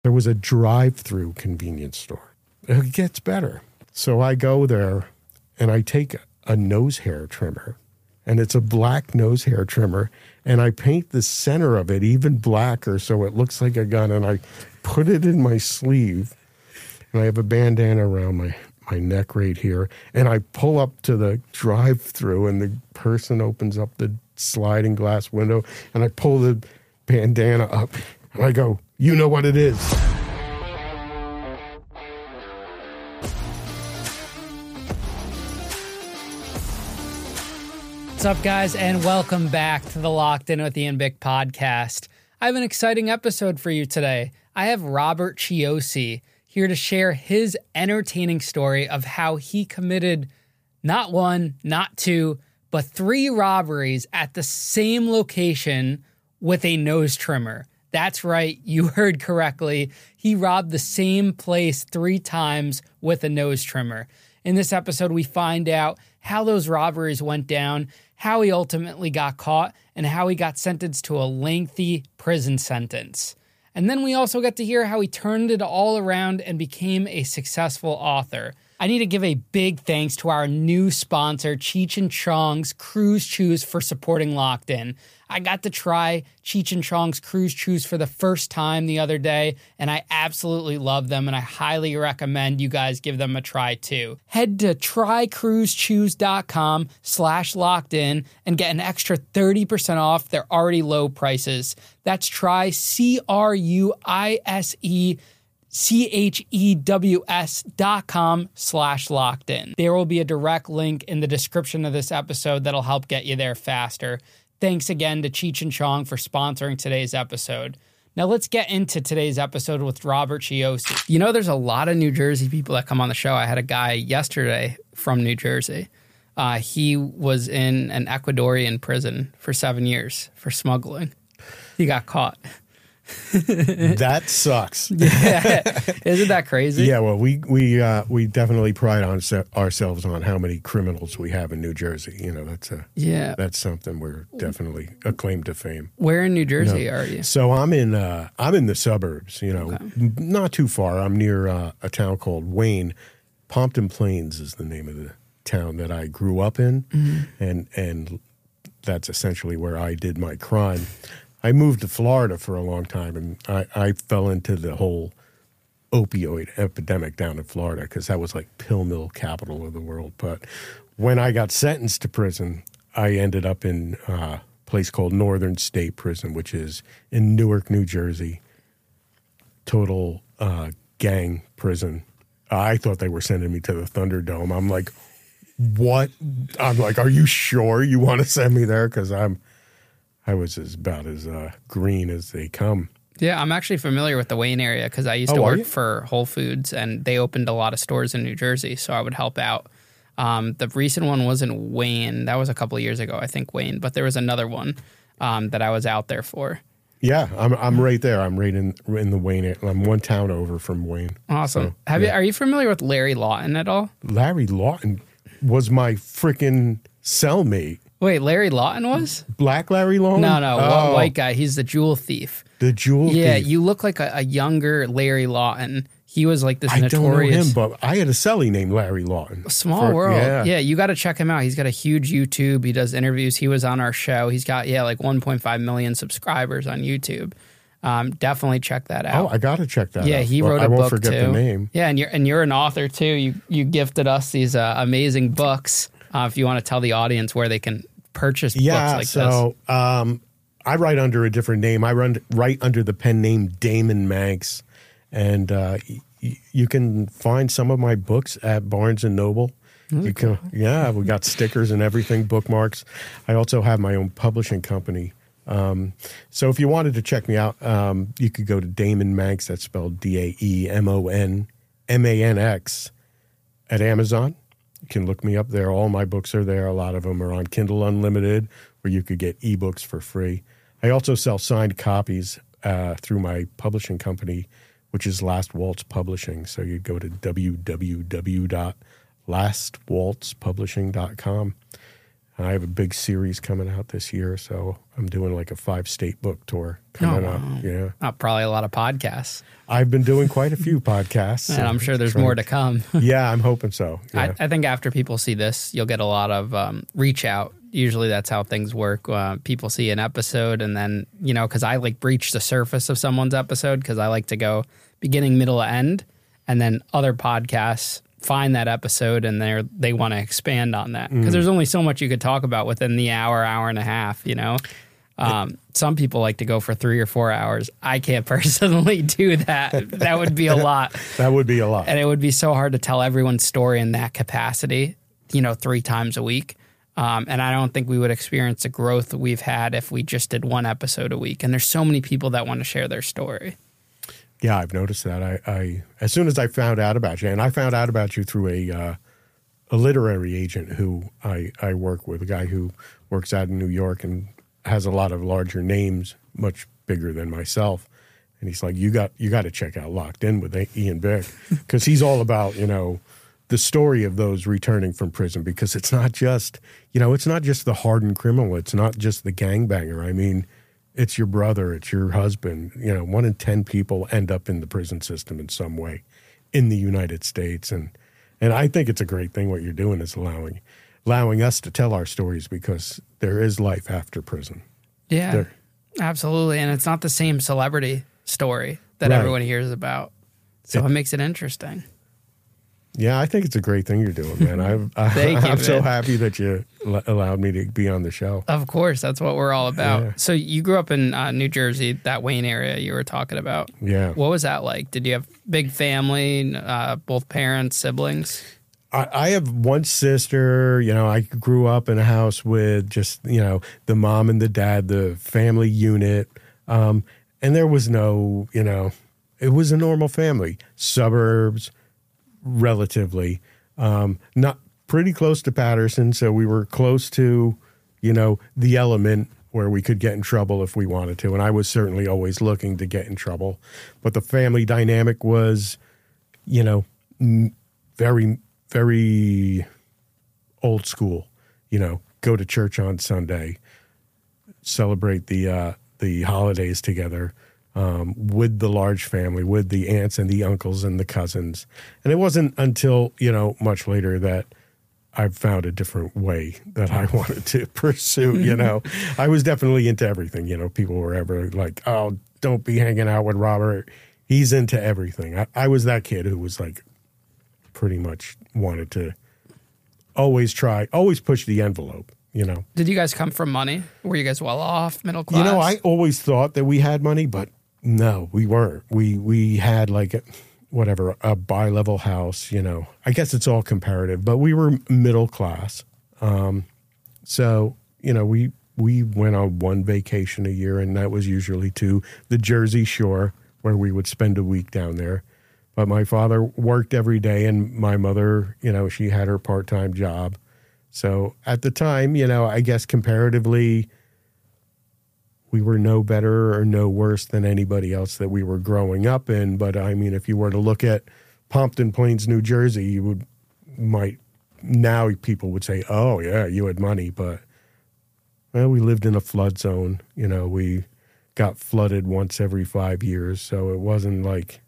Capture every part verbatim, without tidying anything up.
There was a drive-through convenience store. It gets better. So I go there and I take a nose hair trimmer, and it's a black nose hair trimmer, and I paint the center of it even blacker so it looks like a gun, and I put it in my sleeve, and I have a bandana around my, my neck right here, and I pull up to the drive-through, and the person opens up the sliding glass window, and I pull the bandana up, and I go, "You know what it is." What's up, guys, and welcome back to the Locked In with Ian Bick podcast. I have an exciting episode for you today. I have Robert Chiosi here to share his entertaining story of how he committed not one, not two, but three robberies at the same location with a nose trimmer. That's right, you heard correctly. He robbed the same place three times with a nose trimmer. In this episode, we find out how those robberies went down, how he ultimately got caught, and how he got sentenced to a lengthy prison sentence. And then we also get to hear how he turned it all around and became a successful author. I need to give a big thanks to our new sponsor, Cheech and Chong's Cruise Chews, for supporting Locked In. I got to try Cheech and Chong's Cruise Chews for the first time the other day, and I absolutely love them, and I highly recommend you guys give them a try too. Head to trycruisechews.com slash locked in and get an extra thirty percent off their already low prices. That's try C-R-U-I-S-E C-H-E-W-S dot com slash locked in. There will be a direct link in the description of this episode that'll help get you there faster. Thanks again to Cheech and Chong for sponsoring today's episode. Now let's get into today's episode with Robert Chiosi. You know, there's a lot of New Jersey people that come on the show. I had a guy yesterday from New Jersey. Uh, he was in an Ecuadorian prison for seven years for smuggling. He got caught. That sucks. Yeah. Isn't that crazy? Yeah, well, we we uh, we definitely pride on se- ourselves on how many criminals we have in New Jersey. You know, that's a yeah. that's something we're definitely a claim to fame. Where in New Jersey no. are you? So I'm in uh, I'm in the suburbs. You know, Okay. not too far. I'm near uh, a town called Wayne. Pompton Plains is the name of the town that I grew up in, mm-hmm. and and that's essentially where I did my crime. I moved to Florida for a long time, and I, I fell into the whole opioid epidemic down in Florida because that was like pill mill capital of the world. But when I got sentenced to prison, I ended up in a place called Northern State Prison, which is in Newark, New Jersey. Total uh, gang prison. I thought they were sending me to the Thunderdome. I'm like, what? I'm like, are you sure you want to send me there? Because I'm... I was as about as uh, green as they come. Yeah, I'm actually familiar with the Wayne area because I used oh, to work you? for Whole Foods, and they opened a lot of stores in New Jersey, so I would help out. Um, the recent one was in Wayne. That was a couple of years ago, I think, Wayne. But there was another one um, that I was out there for. Yeah, I'm I'm right there. I'm right in in the Wayne area. I'm one town over from Wayne. Awesome. So, Have yeah. you? Are you familiar with Larry Lawton at all? Larry Lawton was my freaking cellmate. Wait, Larry Lawton was? Black Larry Lawton? No, no, oh, white guy. He's the jewel thief. The jewel yeah, thief. you look like a, a younger Larry Lawton. He was like this I notorious. don't know him, but I had a cellie named Larry Lawton. Small For, world. Yeah, yeah you got to check him out. He's got a huge YouTube. He does interviews. He was on our show. He's got, yeah, like one point five million subscribers on YouTube. Um, definitely check that out. Oh, I got to check that yeah, out. Yeah, he well, wrote a I won't book forget too. the name. Yeah, and you're, and you're an author too. You, you gifted us these uh, amazing books. Uh, if you want to tell the audience where they can purchase yeah, books like so, this. Um, I write under a different name. I run write under the pen name Damon Manx, and uh, y- you can find some of my books at Barnes and Noble. Okay. You can, yeah, we got stickers and everything, bookmarks. I also have my own publishing company. Um, so if you wanted to check me out, um, you could go to Damon Manx. That's spelled D A E M O N M A N X at Amazon. You can look me up there. All my books are there. A lot of them are on Kindle Unlimited, where you could get ebooks for free. I also sell signed copies uh, through my publishing company, which is Last Waltz Publishing. So you'd go to w w w dot last waltz publishing dot com. I have a big series coming out this year, so I'm doing like a five-state book tour coming Oh, up. wow. Yeah, Uh, probably a lot of podcasts. I've been doing quite a few podcasts. And I'm sure there's trying- more to come. Yeah, I'm hoping so. Yeah. I, I think after people see this, you'll get a lot of um, reach out. Usually that's how things work. Uh, people see an episode and then, you know, because I like breach the surface of someone's episode because I like to go beginning, middle, end. And then other podcasts find that episode and they they want to expand on that. Because Mm. there's only so much you could talk about within the hour, hour and a half, you know? Um, some people like to go for three or four hours. I can't personally do that. That would be a lot. That would be a lot. And it would be so hard to tell everyone's story in that capacity, you know, three times a week. Um, and I don't think we would experience the growth we've had if we just did one episode a week. And there's so many people that want to share their story. Yeah, I've noticed that. I, I as soon as I found out about you, and I found out about you through a uh, a literary agent who I, I work with, a guy who works out in New York and has a lot of larger names, much bigger than myself. And he's like, you got you got to check out Locked In with Ian Bick, because he's all about, you know, the story of those returning from prison, because it's not just, you know, it's not just the hardened criminal. It's not just the gangbanger. I mean, it's your brother, it's your husband. You know, one in ten people end up in the prison system in some way in the United States. And and I think it's a great thing what you're doing is allowing allowing us to tell our stories, because there is life after prison. Yeah, There. absolutely. And it's not the same celebrity story that Right. everyone hears about. So it makes it interesting. Yeah, I think it's a great thing you're doing, man. I've, I, Thank you, I'm so man. happy that you l- allowed me to be on the show. Of course, that's what we're all about. Yeah. So you grew up in uh, New Jersey, that Wayne area you were talking about. Yeah. What was that like? Did you have big family, uh, both parents, siblings? I, I have one sister. You know, I grew up in a house with just, you know, the mom and the dad, the family unit. Um, and there was no, you know, it was a normal family. Suburbs, relatively. Um, not pretty close to Patterson, so we were close to, you know, the element where we could get in trouble if we wanted to. And I was certainly always looking to get in trouble. But the family dynamic was, you know, m- very, very old school. You know, go to church on Sunday, celebrate the uh, the holidays together. Um, with the large family, with the aunts and the uncles and the cousins. And it wasn't until, you know, much later that I found a different way that I wanted to pursue, you know. I was definitely into everything, you know. People were ever like, oh, don't be hanging out with Robert. He's into everything. I, I was that kid who was like pretty much wanted to always try, always push the envelope. You know, Did you guys come from money? Were you guys well off, middle class? You know, I always thought that we had money, but no, we weren't. We we had like a, whatever, a bi-level house, you know. I guess it's all comparative, but we were middle class. Um, so, you know, we we went on one vacation a year, and that was usually to the Jersey Shore, where we would spend a week down there. But my father worked every day, and my mother, you know, she had her part-time job. So at the time, you know, I guess comparatively, we were no better or no worse than anybody else that we were growing up in. But I mean, if you were to look at Pompton Plains, New Jersey, you would might now people would say, "Oh yeah, you had money," but well, we lived in a flood zone. You know, we got flooded once every five years, so it wasn't like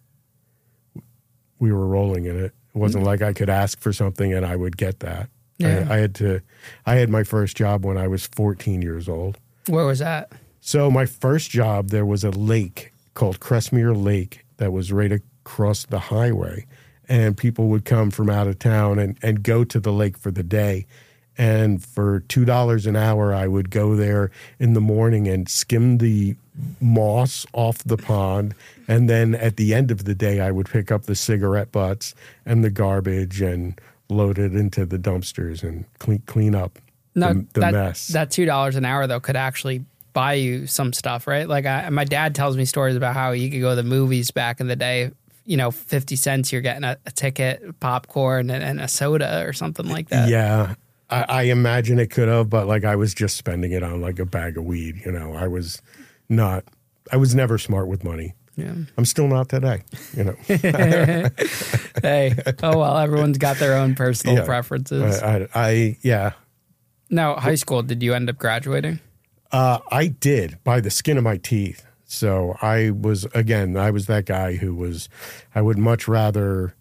we were rolling in it. It wasn't like I could ask for something and I would get that. Yeah. I, I had to. I had my first job when I was fourteen years old. Where was that? So my first job, there was a lake called Crestmere Lake that was right across the highway. And people would come from out of town and, and go to the lake for the day. And for two dollars an hour, I would go there in the morning and skim the moss off the pond. And then at the end of the day, I would pick up the cigarette butts and the garbage and load it into the dumpsters and clean, clean up No, the, the that, mess. That two dollars an hour though could actually buy you some stuff, right? Like I, my dad tells me stories about how you could go to the movies back in the day. You know, fifty cents, you're getting a, a ticket, popcorn, and, and a soda or something like that. Yeah, I, I imagine it could have, but like I was just spending it on like a bag of weed. You know, I was not. I was never smart with money. Yeah. I'm still not today. You know. Hey, oh well, everyone's got their own personal Yeah. preferences. I, I, I yeah. Now, high school, did you end up graduating? Uh, I did, by the skin of my teeth. So I was, again, I was that guy who was, I would much rather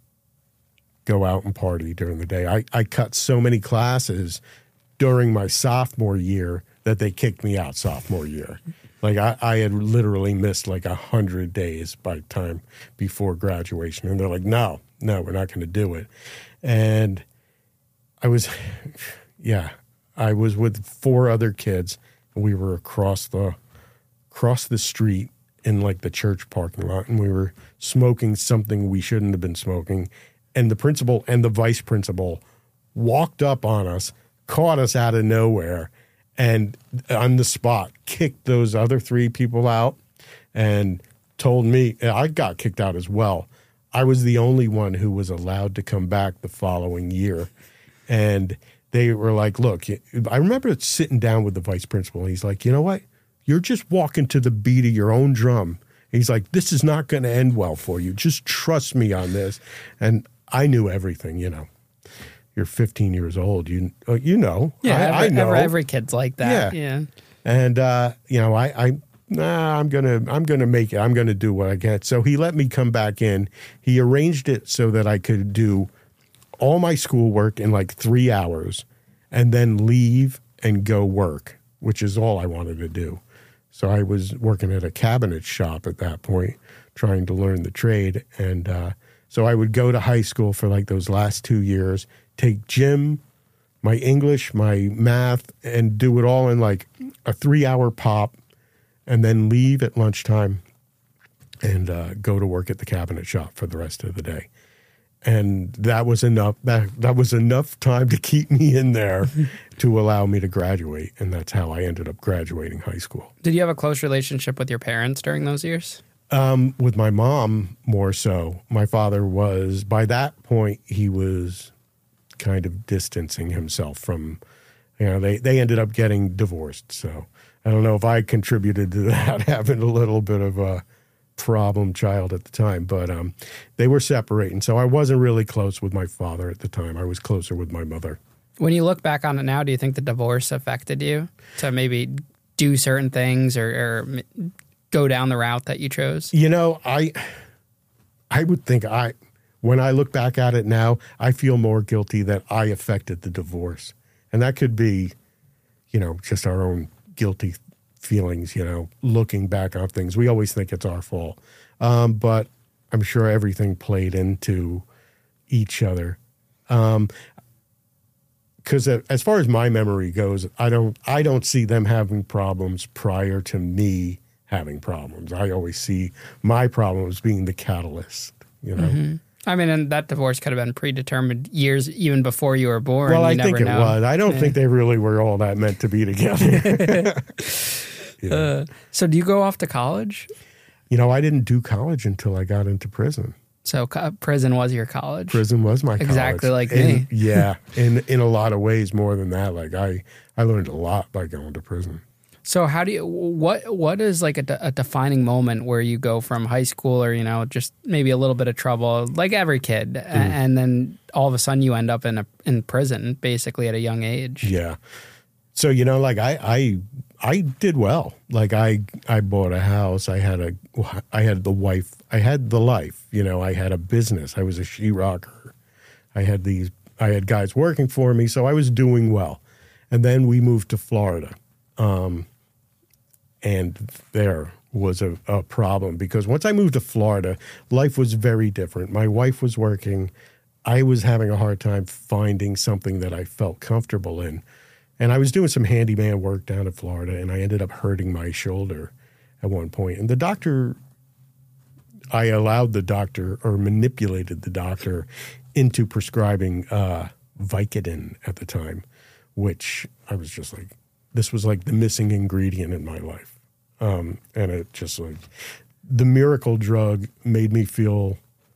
go out and party during the day. I, I cut so many classes during my sophomore year that they kicked me out sophomore year. Like I, I had literally missed like a hundred days by time before graduation. And they're like, no, no, we're not going to do it. And I was, yeah, I was with four other kids. And we were across the, across the street in like the church parking lot. And we were smoking something we shouldn't have been smoking. And the principal and the vice principal walked up on us, caught us out of nowhere, and on the spot kicked those other three people out and told me, I got kicked out as well. I was the only one who was allowed to come back the following year. And they were like, look, I remember sitting down with the vice principal, and he's like, you know what? You're just walking to the beat of your own drum. He's like, this is not going to end well for you. Just trust me on this. And I knew everything, you know. You're fifteen years old. You you know. Yeah, I, every, I know. Every, every kid's like that. Yeah. yeah. And uh, you know, I, I nah, I'm gonna I'm gonna make it. I'm gonna do what I can. So he let me come back in. He arranged it so that I could do all my schoolwork in like three hours, and then leave and go work, which is all I wanted to do. So I was working at a cabinet shop at that point, trying to learn the trade, and uh, so I would go to high school for like those last two years. Take gym, my English, my math, and do it all in like a three-hour pop, and then leave at lunchtime and uh, go to work at the cabinet shop for the rest of the day. And that was enough. That that was enough time to keep me in there to allow me to graduate, and that's how I ended up graduating high school. Did you have a close relationship with your parents during those years? Um, with my mom, more so. My father was, by that point, he was kind of distancing himself from, you know, they, they ended up getting divorced. So I don't know if I contributed to that, having a little bit of a problem child at the time, but um, they were separating. So I wasn't really close with my father at the time. I was closer with my mother. When you look back on it now, do you think the divorce affected you to maybe do certain things or, or go down the route that you chose? You know, I, I would think I... When I look back at it now, I feel more guilty that I affected the divorce. And that could be, you know, just our own guilty feelings, you know, looking back on things. We always think it's our fault. Um, but I'm sure everything played into each other. Um, 'cause as far as my memory goes, I don't, I don't see them having problems prior to me having problems. I always see my problems being the catalyst, you know. Mm-hmm. I mean, and that divorce could have been predetermined years even before you were born. Well, you I never think it know. was. I don't yeah. think they really were all that meant to be together. yeah. uh, so do you go off to college? You know, I didn't do college until I got into prison. So co- prison was your college? Prison was my college. Exactly like in, me. yeah, in in a lot of ways more than that. Like I, I learned a lot by going to prison. So how do you, what, what is like a, de- a defining moment where you go from high school or, you know, just maybe a little bit of trouble, like every kid, mm. and then all of a sudden you end up in a, in prison basically at a young age? Yeah. So, you know, like I, I, I did well. Like I, I bought a house. I had a, I had the wife, I had the life, you know, I had a business. I was a sheetrocker. I had these, I had guys working for me. So I was doing well. And then we moved to Florida. Um, And there was a, a problem because once I moved to Florida, life was very different. My wife was working. I was having a hard time finding something that I felt comfortable in. And I was doing some handyman work down in Florida, and I ended up hurting my shoulder at one point. And the doctor, I allowed the doctor or manipulated the doctor into prescribing uh, Vicodin at the time, which I was just like, this was like the missing ingredient in my life. Um, and it just like, the miracle drug made me feel,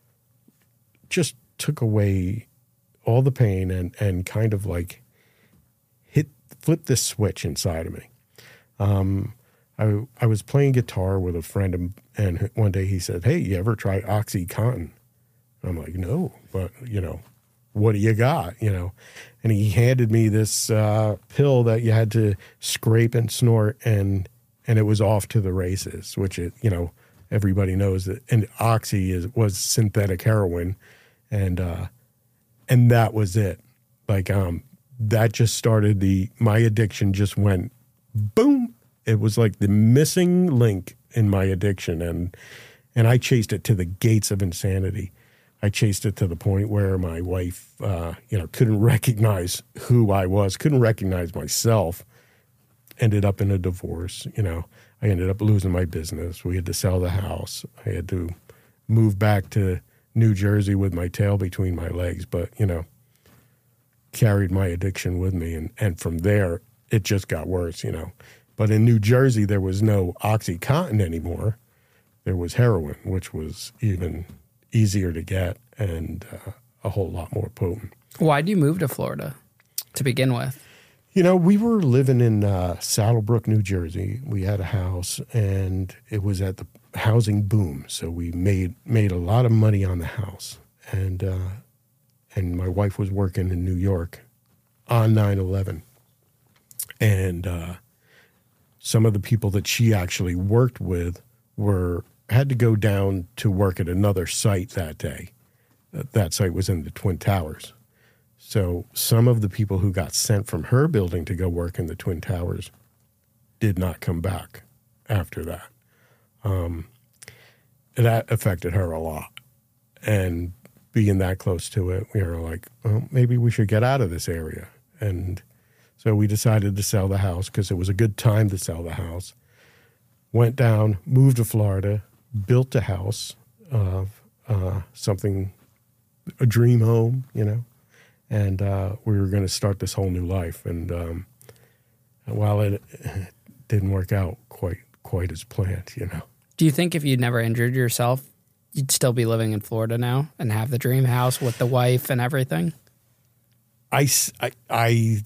just took away all the pain and, and kind of like hit, flipped this switch inside of me. Um, I, I was playing guitar with a friend and, and one day he said, hey, you ever try OxyContin? I'm like, no, but you know, what do you got, you know? And he handed me this uh, pill that you had to scrape and snort, and and it was off to the races, which, it you know, everybody knows that. And Oxy is, was synthetic heroin, and uh, and that was it. Like, um, that just started the, my addiction just went boom. It was like the missing link in my addiction, and and I chased it to the gates of insanity. I chased it to the point where my wife, uh, you know, couldn't recognize who I was, couldn't recognize myself. Ended up in a divorce. You know, I ended up losing my business. We had to sell the house. I had to move back to New Jersey with my tail between my legs. But, you know, carried my addiction with me. And, and from there, it just got worse, you know. But in New Jersey, there was no OxyContin anymore. There was heroin, which was even easier to get and uh, a whole lot more potent. Why did you move to Florida to begin with? You know, we were living in uh, Saddlebrook, New Jersey. We had a house, and it was at the housing boom. So we made made a lot of money on the house. And uh, and my wife was working in New York on nine eleven. And uh, some of the people that she actually worked with were had to go down to work at another site that day. That site was in the Twin Towers. So some of the people who got sent from her building to go work in the Twin Towers did not come back after that. Um, that affected her a lot. And being that close to it, we were like, well, maybe we should get out of this area. And so we decided to sell the house because it was a good time to sell the house. Went down, moved to Florida, built a house of uh, something, a dream home, you know, and uh, we were going to start this whole new life. And um, while it didn't work out quite quite as planned, you know. Do you think if you'd never injured yourself, you'd still be living in Florida now and have the dream house with the wife and everything? I, I, I,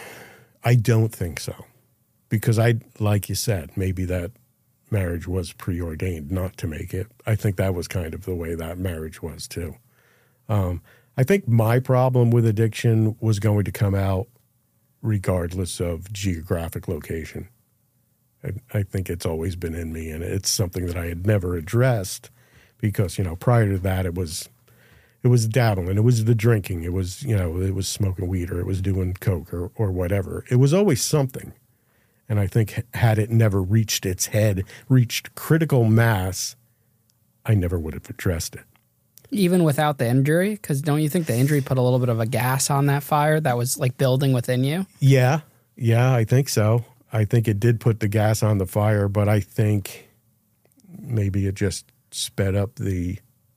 I don't think so, because I, like you said, maybe that marriage was preordained not to make it. I think that was kind of the way that marriage was too. Um, I think my problem with addiction was going to come out regardless of geographic location. I, I think it's always been in me, and it's something that I had never addressed because, you know, prior to that, it was it was dabbling, it was the drinking, it was, you know, it was smoking weed, or it was doing coke or, or whatever. It was always something. And I think had it never reached its head, reached critical mass, I never would have addressed it. Even without the injury? Because don't you think the injury put a little bit of a gas on that fire that was like building within you? Yeah, yeah, I think so. I think it did put the gas on the fire, but I think maybe it just sped up the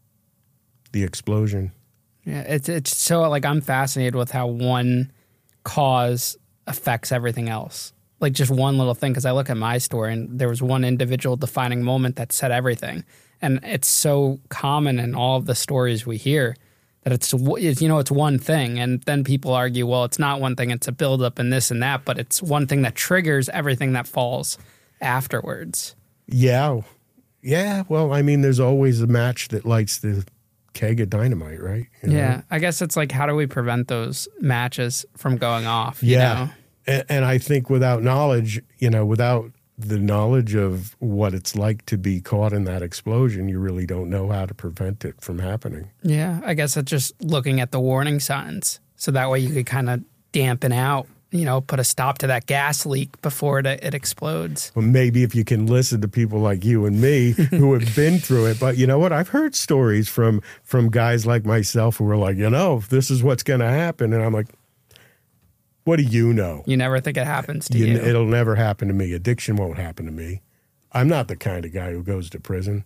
the explosion. Yeah, it's it's so like I'm fascinated with how one cause affects everything else. Like just one little thing, because I look at my story and there was one individual defining moment that said everything. And it's so common in all of the stories we hear that it's, you know, it's one thing. And then people argue, well, it's not one thing, it's a buildup and this and that, but it's one thing that triggers everything that falls afterwards. Yeah. Yeah. Well, I mean, there's always a match that lights the keg of dynamite, right? You know? Yeah. I guess it's like, how do we prevent those matches from going off? Yeah. You know? And, and I think without knowledge, you know, without the knowledge of what it's like to be caught in that explosion, you really don't know how to prevent it from happening. Yeah, I guess it's just looking at the warning signs. So that way you could kind of dampen out, you know, put a stop to that gas leak before it, it explodes. Well, maybe if you can listen to people like you and me who have been through it. But you know what? I've heard stories from from guys like myself who are like, you know, this is what's going to happen. And I'm like, what do you know? You never think it happens to you, you. It'll never happen to me. Addiction won't happen to me. I'm not the kind of guy who goes to prison.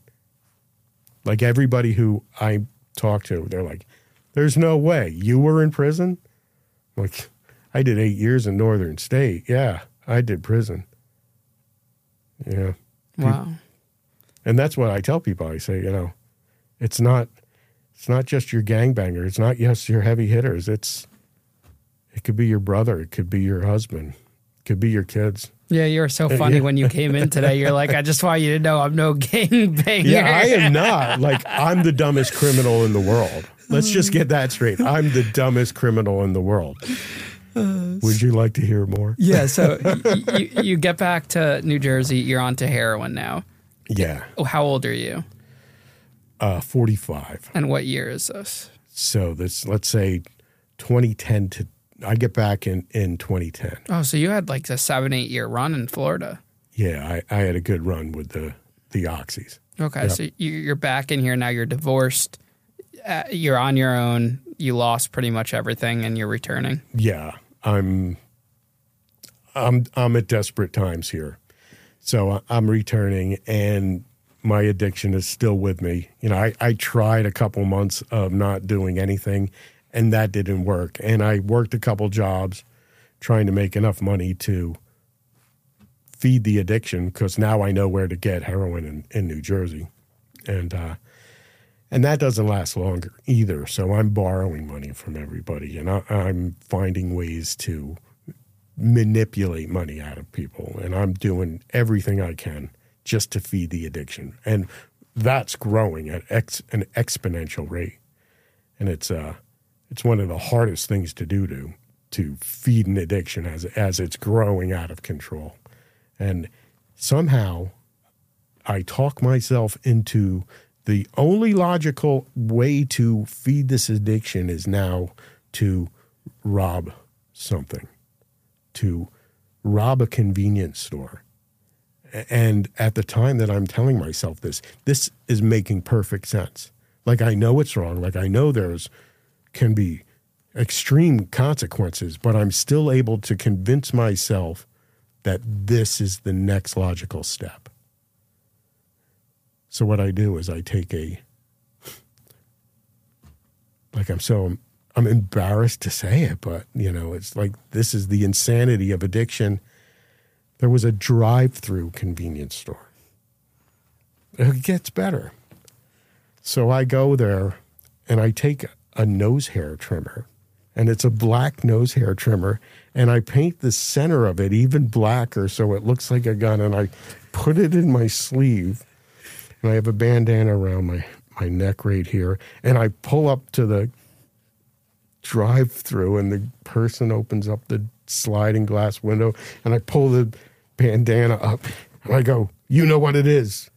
Like everybody who I talk to, they're like, there's no way. You were in prison? I'm like, I did eight years in Northern State. Yeah, I did prison. Yeah. Wow. And that's what I tell people. I say, you know, it's not it's not just your gangbanger. It's not just your heavy hitters. It's It could be your brother. It could be your husband. It could be your kids. Yeah, you were so funny yeah. when you came in today. You're like, I just want you to know I'm no gangbanger. Yeah, I am not. Like, I'm the dumbest criminal in the world. Let's just get that straight. I'm the dumbest criminal in the world. Would you like to hear more? Yeah, so y- you, you get back to New Jersey. You're on to heroin now. Yeah. Oh, how old are you? Uh, forty-five. And what year is this? So this, let's say twenty ten to, I get back in, in twenty ten. Oh, so you had like a seven, eight year run in Florida. Yeah, I, I had a good run with the, the oxys. Okay, Yep. so you- you're back in here now. You're divorced. Uh, you're on your own. You lost pretty much everything, and you're returning. Yeah, I'm, I'm, I'm at desperate times here. So I- I'm returning, and my addiction is still with me. You know, I, I tried a couple months of not doing anything, and that didn't work. And I worked a couple jobs trying to make enough money to feed the addiction, because now I know where to get heroin in, in New Jersey. And, uh, and that doesn't last longer either. So I'm borrowing money from everybody, and I, I'm finding ways to manipulate money out of people. And I'm doing everything I can just to feed the addiction. And that's growing at ex, an exponential rate. And it's uh, it's one of the hardest things to do to to feed an addiction as as it's growing out of control. And somehow I talk myself into the only logical way to feed this addiction is now to rob something, to rob a convenience store. And at the time that I'm telling myself this, this is making perfect sense. Like, I know it's wrong. Like, I know there's can be extreme consequences, but I'm still able to convince myself that this is the next logical step. So what I do is I take a, like I'm so, I'm embarrassed to say it, but, you know, it's like, this is the insanity of addiction. There was a drive-through convenience store. It gets better. So I go there and I take a nose hair trimmer, and it's a black nose hair trimmer, and I paint the center of it even blacker so it looks like a gun, and I put it in my sleeve, and I have a bandana around my, my neck right here, and I pull up to the drive-through, and the person opens up the sliding glass window, and I pull the bandana up, and I go, "You know what it is?"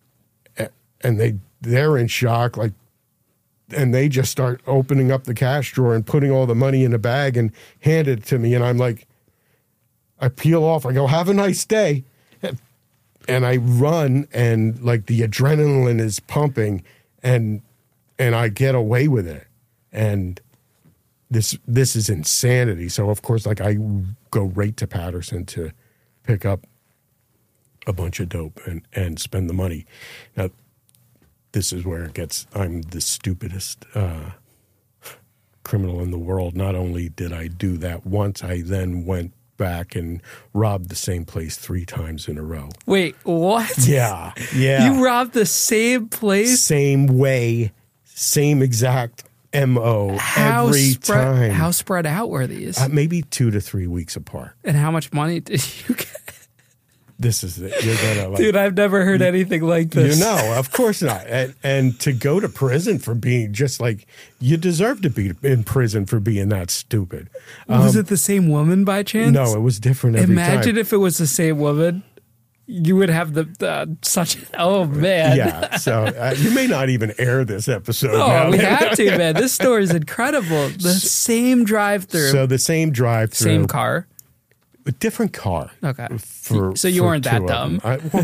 And they, they're in shock, like, and they just start opening up the cash drawer and putting all the money in a bag and hand it to me. And I'm like, I peel off. I go, "Have a nice day." And I run, and like the adrenaline is pumping, and and I get away with it. And this this is insanity. So of course, like, I go right to Patterson to pick up a bunch of dope and, and spend the money. Now, this is where it gets, I'm the stupidest uh, criminal in the world. Not only did I do that once, I then went back and robbed the same place three times in a row. Wait, what? Yeah, yeah. You robbed the same place? Same way, same exact M O How every spread, time. How spread out were these? Uh, maybe two to three weeks apart. And how much money did you get? This is it. You're gonna like, Dude, I've never heard anything like this. You know, of course not. And, and to go to prison for being just like, you deserve to be in prison for being that stupid. Was Um, it the same woman by chance? No, it was different every Imagine time. if it was the same woman. You would have the, the such, oh man. Yeah, so uh, you may not even air this episode. Oh, now. we have to, man. This story is incredible. The same drive-through, So the same drive-through. same car. A different car. Okay. For, So you for weren't that two of dumb. them.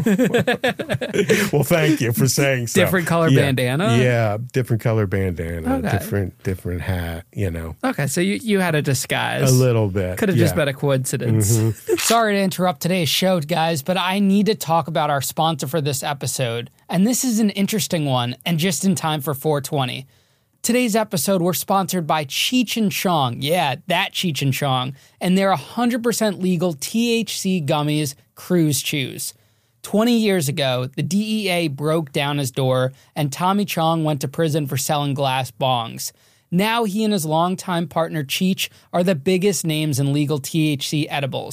I, well, well, thank you for saying so. Different color Yeah, bandana? Yeah, different color bandana, Okay. different different hat, you know. Okay, so you, you had a disguise. A little bit. Could have just yeah. been a coincidence. Mm-hmm. Sorry to interrupt today's show, guys, but I need to talk about our sponsor for this episode. And this is an interesting one, and just in time for four twenty. Today's episode, we're sponsored by Cheech and Chong. Yeah, that Cheech and Chong. And their one hundred percent legal T H C gummies, Cruise Chews. twenty years ago, the D E A broke down his door, and Tommy Chong went to prison for selling glass bongs. Now he and his longtime partner Cheech are the biggest names in legal T H C edibles.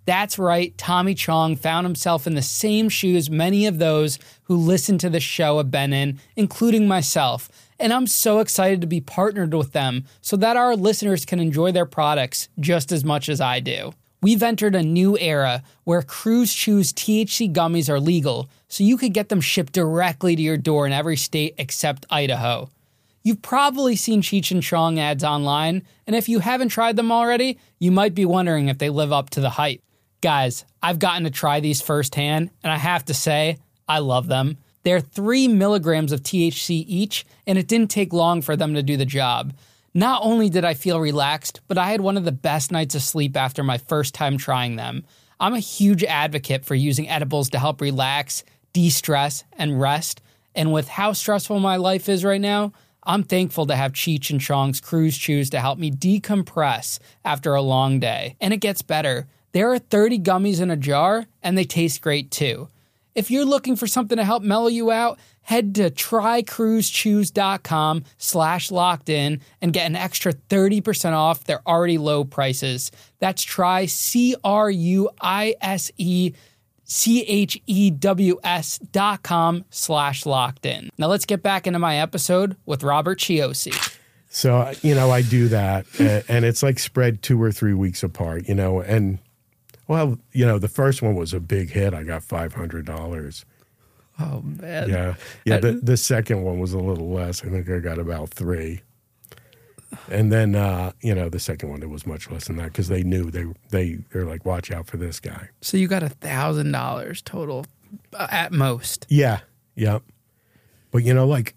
That's right, Tommy Chong found himself in the same shoes many of those who listen to the show have been in, including myself. And I'm so excited to be partnered with them so that our listeners can enjoy their products just as much as I do. We've entered a new era where Cruz Chews T H C gummies are legal, so you could get them shipped directly to your door in every state except Idaho. You've probably seen Cheech and Chong ads online, and if you haven't tried them already, you might be wondering if they live up to the hype. Guys, I've gotten to try these firsthand, and I have to say, I love them. They're three milligrams of T H C each, and it didn't take long for them to do the job. Not only did I feel relaxed, but I had one of the best nights of sleep after my first time trying them. I'm a huge advocate for using edibles to help relax, de-stress, and rest, and with how stressful my life is right now, I'm thankful to have Cheech and Chong's Cruz Chews to help me decompress after a long day. And it gets better. There are thirty gummies in a jar, and they taste great too. If you're looking for something to help mellow you out, head to trycruzchews.com slash locked in and get an extra thirty percent off their already low prices. That's try C-R-U-I-S-E C-H-E-W-S dot com slash locked in. Now let's get back into my episode with Robert Chiosi. So, you know, I do that, and, and it's like spread two or three weeks apart, you know, and, well, you know, the first one was a big hit. I got five hundred dollars. Oh, man. Yeah. Yeah, the, the second one was a little less. I think I got about three. And then, uh, you know, the second one, it was much less than that because they knew they they they're like, watch out for this guy. So you got a thousand dollars total uh, at most. Yeah, yeah. But you know, like,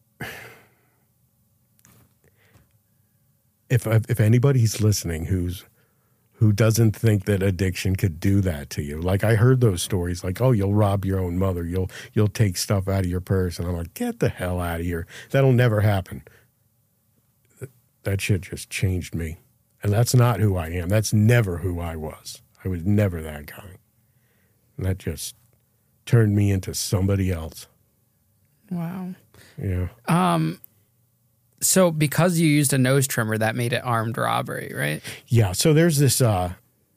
if if anybody's listening who's who doesn't think that addiction could do that to you, like I heard those stories, like, oh, you'll rob your own mother, you'll you'll take stuff out of your purse, and I'm like, get the hell out of here. That'll never happen. That shit just changed me. And that's not who I am. That's never who I was. I was never that guy. And that just turned me into somebody else. Wow. Yeah. Um. So because you used a nose trimmer, that made it armed robbery, right? Yeah. So there's this, uh,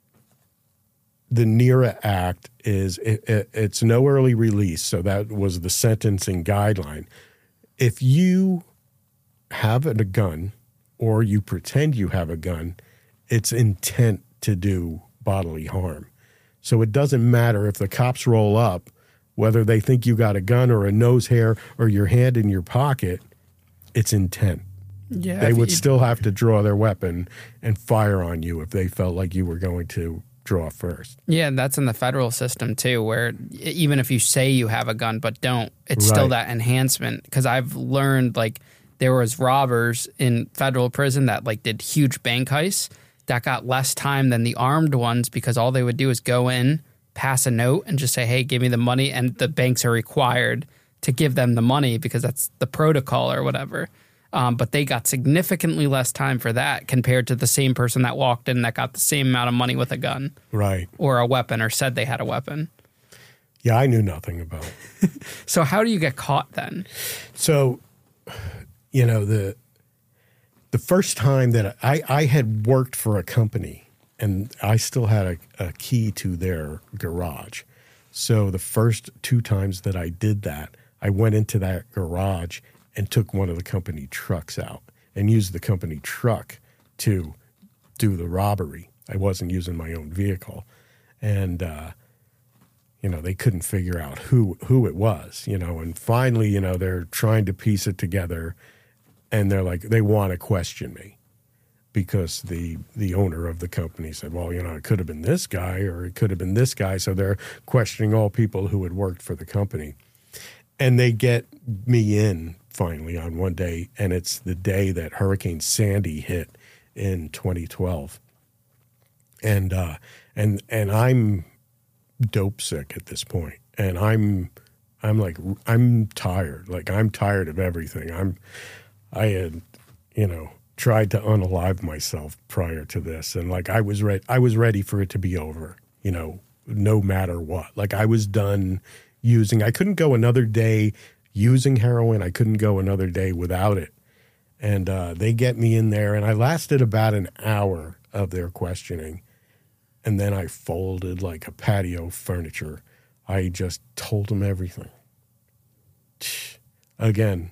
the NERA Act is, it, it, it's no early release. So that was the sentencing guideline. If you have a gun, or you pretend you have a gun, it's intent to do bodily harm. So it doesn't matter if the cops roll up, whether they think you got a gun or a nose hair or your hand in your pocket, it's intent. Yeah, they would you, still have to draw their weapon and fire on you if they felt like you were going to draw first. Yeah, and that's in the federal system too, where even if you say you have a gun but don't, it's Right. still that enhancement. Because I've learned, like, there was robbers in federal prison that like did huge bank heists that got less time than the armed ones because all they would do is go in, pass a note, and just say, hey, give me the money. And the banks are required to give them the money because that's the protocol or whatever. Um, but they got significantly less time for that compared to the same person that walked in that got the same amount of money with a gun. Right. Or a weapon or said they had a weapon. Yeah, I knew nothing about it. So how do you get caught then? So... You know, the the first time that I, I had worked for a company and I still had a, a key to their garage. So the first two times that I did that, I went into that garage and took one of the company trucks out and used the company truck to do the robbery. I wasn't using my own vehicle. And, uh, you know, they couldn't figure out who, who it was, you know, and finally, you know, they're trying to piece it together. And they're like, they want to question me because the the owner of the company said, well, you know, it could have been this guy or it could have been this guy. So they're questioning all people who had worked for the company. And they get me in finally on one day, and it's the day that Hurricane Sandy hit in twenty twelve. And uh, and and I'm dope sick at this point, and I'm I'm like I'm tired. Like I'm tired of everything. I'm I had, you know, tried to unalive myself prior to this. And like, I was ready, I was ready for it to be over, you know, no matter what. Like I was done using, I couldn't go another day using heroin. I couldn't go another day without it. And uh, they get me in there and I lasted about an hour of their questioning. and then I folded like a patio furniture. I just told him everything. Again,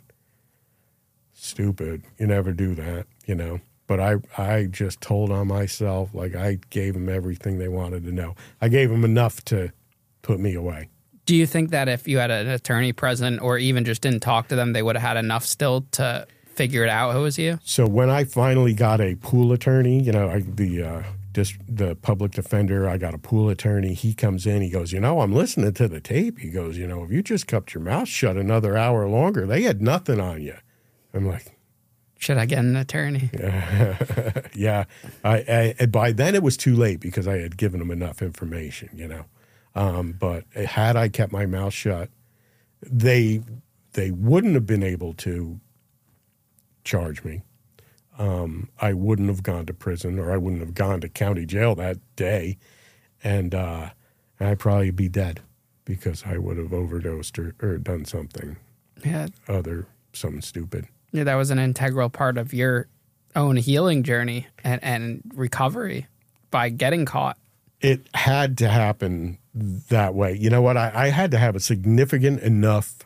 stupid. You never do that, you know. But I, I just told on myself, like I gave them everything they wanted to know. I gave them enough to put me away. Do you think that if you had an attorney present or even just didn't talk to them, they would have had enough still to figure it out who was you? So when I finally got a pool attorney, you know, I, the uh, dis, the public defender, I got a pool attorney. He comes in, he goes, you know, I'm listening to the tape. He goes, you know, if you just kept your mouth shut another hour longer, they had nothing on you. I'm like, should I get an attorney? yeah. I, I, by then it was too late because I had given them enough information, you know. Um, but had I kept my mouth shut, they they wouldn't have been able to charge me. Um, I wouldn't have gone to prison, or I wouldn't have gone to county jail that day, and uh, I'd probably be dead because I would have overdosed or, or done something yeah. other, something stupid. Yeah, that was an integral part of your own healing journey and, and recovery by getting caught. It had to happen that way. You know what? I, I had to have a significant enough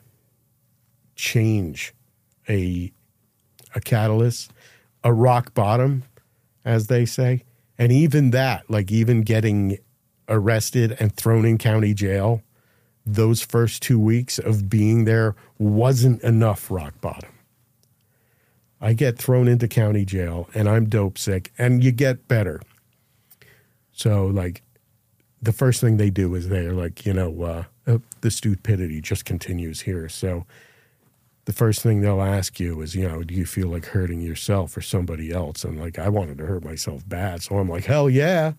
change, a a catalyst, a rock bottom, as they say. And even that, like even getting arrested and thrown in county jail, those first two weeks of being there wasn't enough rock bottom. I get thrown into county jail and I'm dope sick, and you get better. So like the first thing they do is they're like, you know, uh, uh, the stupidity just continues here. So the first thing they'll ask you is, you know, do you feel like hurting yourself or somebody else? And like, I wanted to hurt myself bad. So I'm like, hell yeah.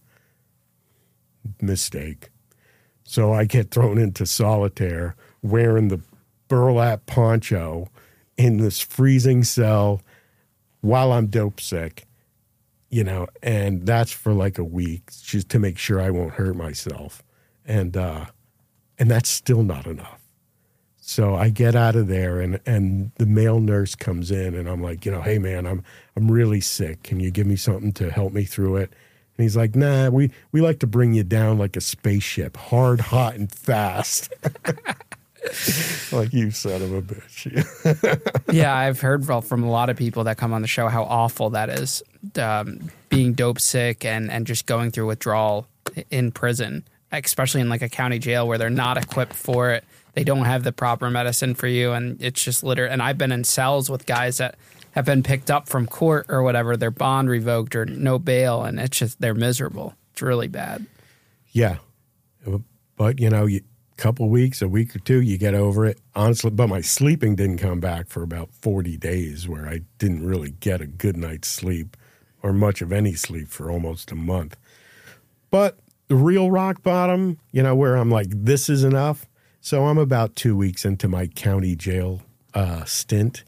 Mistake. So I get thrown into solitaire wearing the burlap poncho in this freezing cell while I'm dope sick, you know, and that's for like a week just to make sure I won't hurt myself. And, uh, and that's still not enough. So I get out of there, and, and the male nurse comes in, and I'm like, you know, hey man, I'm, I'm really sick. Can you give me something to help me through it? And he's like, nah, we, we like to bring you down like a spaceship, hard, hot, and fast. Like, you son of a bitch. Yeah, I've heard from a lot of people that come on the show how awful that is, um, being dope sick and, and just going through withdrawal in prison, especially in like a county jail where they're not equipped for it. They don't have the proper medicine for you, and it's just litter. And I've been in cells with guys that have been picked up from court or whatever, their bond revoked or no bail, and it's just, they're miserable. It's really bad. Yeah. But, you know, you, couple weeks, a week or two, you get over it. Honestly, but my sleeping didn't come back for about forty days, where I didn't really get a good night's sleep or much of any sleep for almost a month. But the real rock bottom, you know, where I'm like, this is enough. So I'm about two weeks into my county jail uh, stint,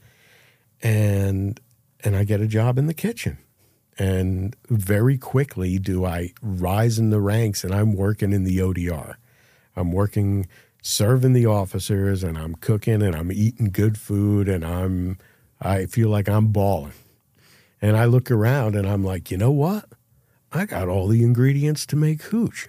and and I get a job in the kitchen. And very quickly do I rise in the ranks, and I'm working in the O D R. I'm working, serving the officers, and I'm cooking, and I'm eating good food, and I'm, I feel like I'm balling. And I look around, and I'm like, you know what? I got all the ingredients to make hooch.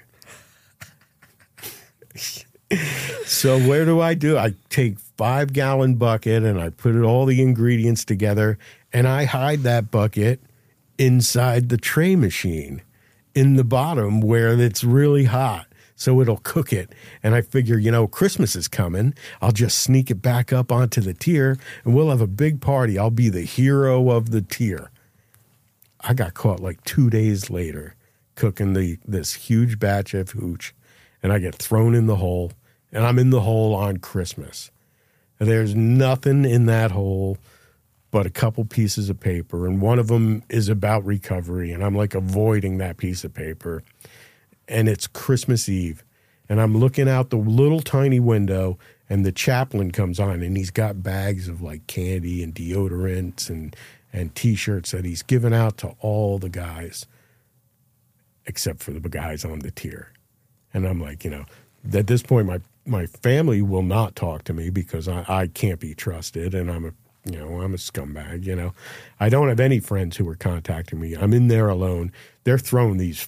So where do I do? I take five gallon bucket, and I put all the ingredients together, and I hide that bucket inside the tray machine in the bottom where it's really hot. So it'll cook it. And I figure, you know, Christmas is coming. I'll just sneak it back up onto the tier, and we'll have a big party. I'll be the hero of the tier. I got caught like two days later cooking the this huge batch of hooch, and I get thrown in the hole, and I'm in the hole on Christmas. And there's nothing in that hole but a couple pieces of paper, and one of them is about recovery, and I'm like avoiding that piece of paper. And it's Christmas Eve, and I'm looking out the little tiny window, and the chaplain comes on, and he's got bags of like candy and deodorants and, and T-shirts that he's giving out to all the guys, except for the guys on the tier. And I'm like, you know, at this point, my, my family will not talk to me because I, I can't be trusted, and I'm a, you know, I'm a scumbag, you know. I don't have any friends who are contacting me. I'm in there alone. They're throwing these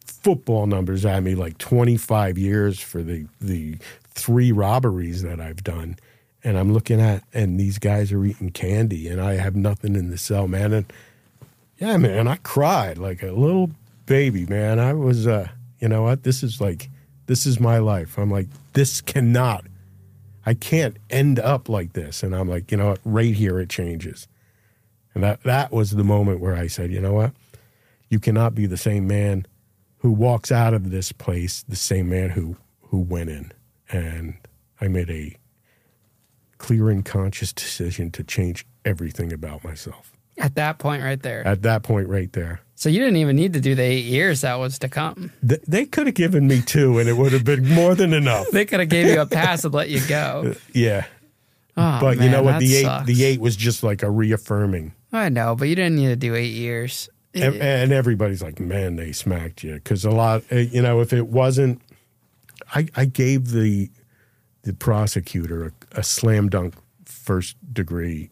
football numbers at me, like twenty-five years for the the three robberies that I've done. And I'm looking at, and these guys are eating candy, and I have nothing in the cell, man. And yeah, man, I cried like a little baby, man. I was, uh, you know what? This is like, this is my life. I'm like, this cannot, I can't end up like this. And I'm like, you know what? Right here, it changes. And that, that was the moment where I said, you know what? You cannot be the same man who walks out of this place, the same man who, who went in. And I made a clear and conscious decision to change everything about myself. At that point right there. At that point right there. So you didn't even need to do the eight years that was to come. Th- they could have given me two, and it would have been more than enough. They could have gave you a pass and let you go. Uh, yeah. Oh, but man, you know what? The eight, sucks. the eight was just like a reaffirming. I know, but you didn't need to do eight years. And, and everybody's like, man, they smacked you. Because a lot, you know, if it wasn't, I, I gave the the prosecutor a, a slam dunk first degree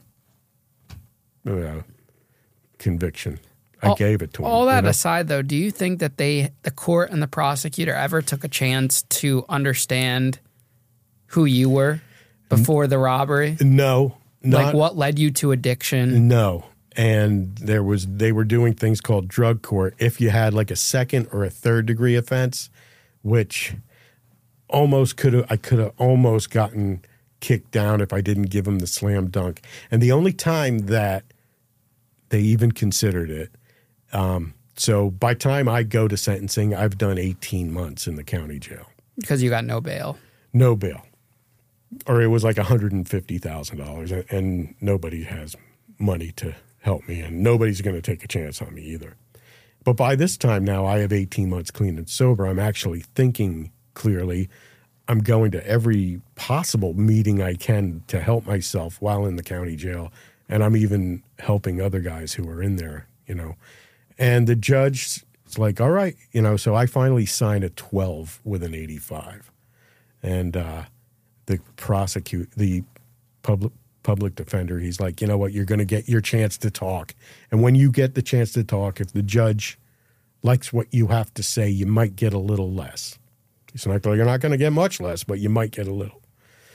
uh, conviction. I all, gave it to him. All that you know? aside, though, do you think that they, the court and the prosecutor, ever took a chance to understand who you were before the robbery? No. Not, like what led you to addiction? No. And there was, they were doing things called drug court. If you had like a second or a third degree offense, which almost could have, I could have almost gotten kicked down if I didn't give him the slam dunk. And the only time that they even considered it, um, so by time I go to sentencing, I've done eighteen months in the county jail. Because you got no bail. No bail. Or it was like one hundred fifty thousand dollars, and nobody has money to help me, and nobody's going to take a chance on me either. But by this time now, I have eighteen months clean and sober. I'm actually thinking clearly. I'm going to every possible meeting I can to help myself while in the county jail, and I'm even helping other guys who are in there, you know. And the judge is like, all right, you know, so I finally signed a twelve with an eighty-five. And uh, the prosecute, the public public defender, he's like, you know what, you're going to get your chance to talk. And when you get the chance to talk, if the judge likes what you have to say, you might get a little less. He's like, well, you're not going to get much less, but you might get a little.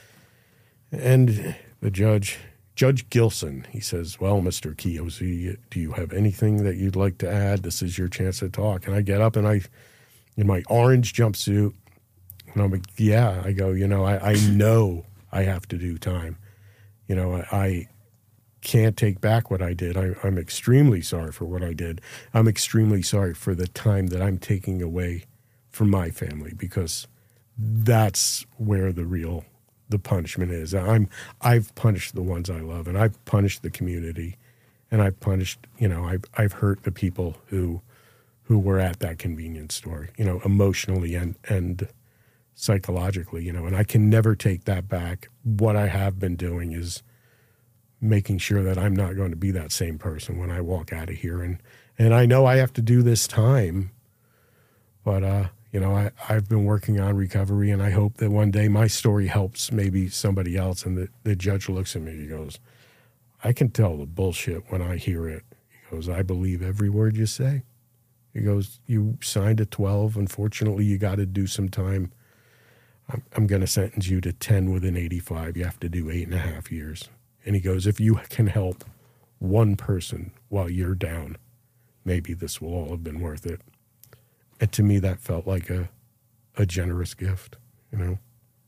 And the judge, Judge Gilson, he says, well, Mister Chiozzi, do you have anything that you'd like to add? This is your chance to talk. And I get up and I, in my orange jumpsuit, and I'm like, yeah. I go, you know, I, I know I have to do time. You know, I, I can't take back what I did. I, I'm extremely sorry for what I did. I'm extremely sorry for the time that I'm taking away from my family, because that's where the real, the punishment is. I'm, I've punished the ones I love, and I've punished the community, and I've punished, you know, I've, I've hurt the people who, who were at that convenience store, you know, emotionally and, and psychologically, you know, and I can never take that back. What I have been doing is making sure that I'm not going to be that same person when I walk out of here. And, and I know I have to do this time, but, uh, you know, I, I've been working on recovery, and I hope that one day my story helps maybe somebody else. And the, the judge looks at me, he goes, I can tell the bullshit when I hear it. He goes, I believe every word you say. He goes, you signed a twelve. Unfortunately, you got to do some time. I'm, I'm going to sentence you to ten with an eighty-five. You have to do eight and a half years. And he goes, if you can help one person while you're down, maybe this will all have been worth it. And to me, that felt like a, a generous gift, you know?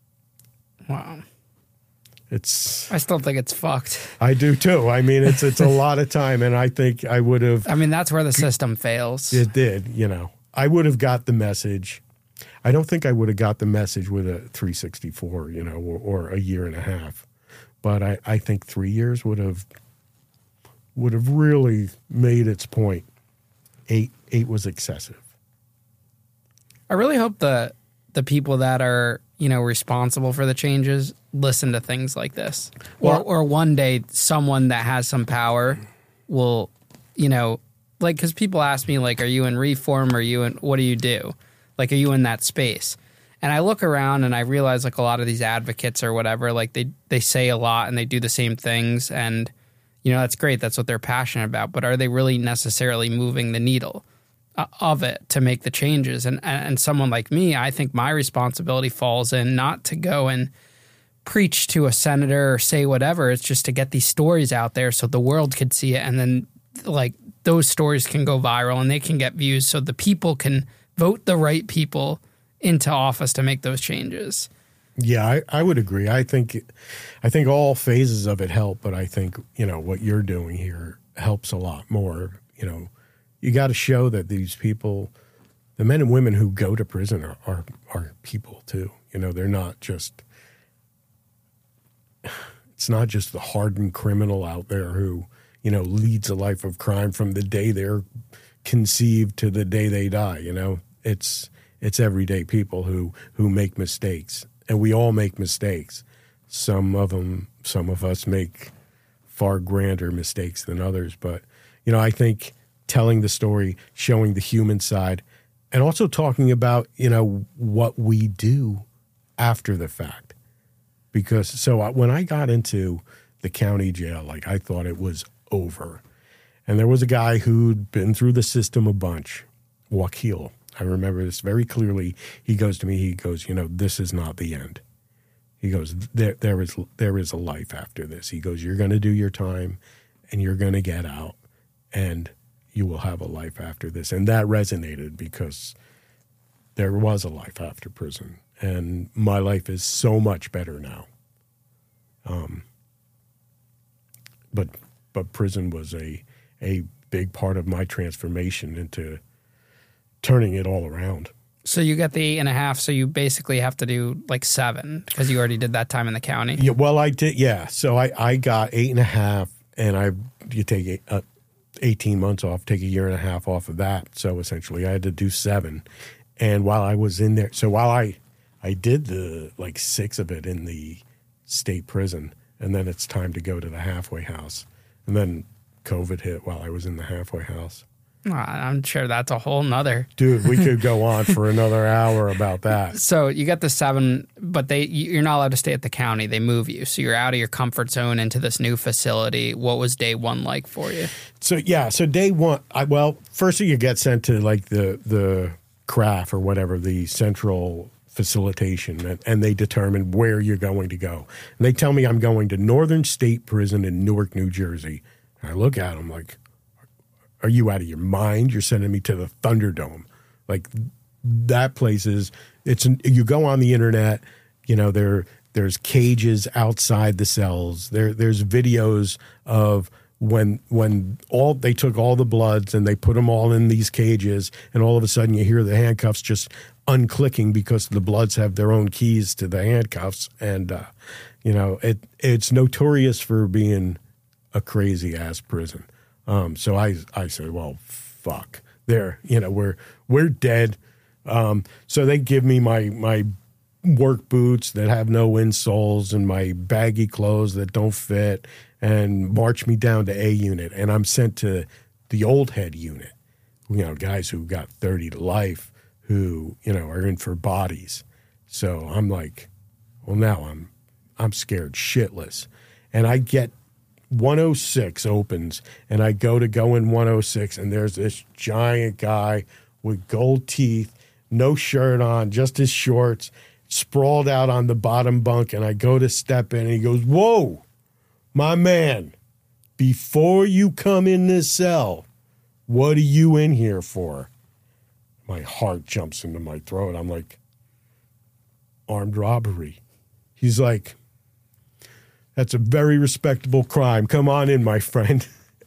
Wow. It's. I still think it's fucked. I do too. I mean, it's it's a lot of time, and I think I would have. I mean, that's where the system fails. It did, you know. I would have got the message. I don't think I would have got the message with a three sixty-four, you know, or, or a year and a half. But I, I think three years would have would have really made its point. Eight eight was excessive. I really hope the the people that are, you know, responsible for the changes listen to things like this. Well, or or one day someone that has some power will, you know, like, because people ask me, like, are you in reform? Are you in, what do you do? Like, are you in that space? And I look around and I realize, like, a lot of these advocates or whatever, like, they, they say a lot and they do the same things. And, you know, that's great. That's what they're passionate about. But are they really necessarily moving the needle? uh, of it to make the changes. And, and someone like me, I think my responsibility falls in not to go and preach to a senator or say whatever. It's just to get these stories out there so the world could see it. And then like those stories can go viral and they can get views so the people can vote the right people into office to make those changes. Yeah, I, I would agree. I think I think all phases of it help, but I think, you know, what you're doing here helps a lot more. You know, you got to show that these people, the men and women who go to prison are, are, are people too. You know, they're not just, it's not just the hardened criminal out there who, you know, leads a life of crime from the day they're conceived to the day they die. You know, it's it's everyday people who who make mistakes, and we all make mistakes. Some of them, some of us make far grander mistakes than others. But you know, I think telling the story, showing the human side, and also talking about, you know, what we do after the fact. Because so I, when I got into the county jail, like I thought it was over. And there was a guy who'd been through the system a bunch, Wakil. I remember this very clearly. He goes to me, he goes, you know, this is not the end. He goes, there, there is there is a life after this. He goes, you're going to do your time and you're going to get out and you will have a life after this. And that resonated because there was a life after prison. And my life is so much better now. Um, but but prison was a a big part of my transformation into turning it all around. So you get the eight and a half, so you basically have to do like seven because you already did that time in the county. Yeah, well, I did, yeah. So I, I got eight and a half, and I you take eight, uh, eighteen months off, take a year and a half off of that. So essentially I had to do seven. And while I was in there, so while I, I did the like six of it in the state prison, and then it's time to go to the halfway house. And then COVID hit while I was in the halfway house. I'm sure that's a whole nother. Dude, we could go on for another hour about that. So you get the seven, but they you're not allowed to stay at the county. They move you. So you're out of your comfort zone into this new facility. What was day one like for you? So, yeah, so day one, I, well, first you get sent to like the, the C R A F or whatever, the central facilitation, and, and they determine where you're going to go. And they tell me I'm going to Northern State Prison in Newark, New Jersey. And I look at them like, are you out of your mind? You're sending me to the Thunderdome. Like that place is, it's, you go on the internet, you know, there, there's cages outside the cells. There, there's videos of when, when all, they took all the bloods and they put them all in these cages, and all of a sudden you hear the handcuffs just unclicking because the bloods have their own keys to the handcuffs. And, uh, you know, it, it's notorious for being a crazy ass prison. Um, so I, I said, well, fuck, there, you know, we're, we're dead. Um, so they give me my, my work boots that have no insoles and my baggy clothes that don't fit and march me down to A unit. And I'm sent to the old head unit, you know, guys who got thirty to life who, you know, are in for bodies. So I'm like, well, now I'm, I'm scared shitless. And I get, one oh six opens, and I go to go in one oh six, and there's this giant guy with gold teeth, no shirt on, just his shorts, sprawled out on the bottom bunk, and I go to step in, and he goes, whoa, my man, before you come in this cell, what are you in here for? My heart jumps into my throat. I'm like, armed robbery. He's like, that's a very respectable crime. Come on in, my friend.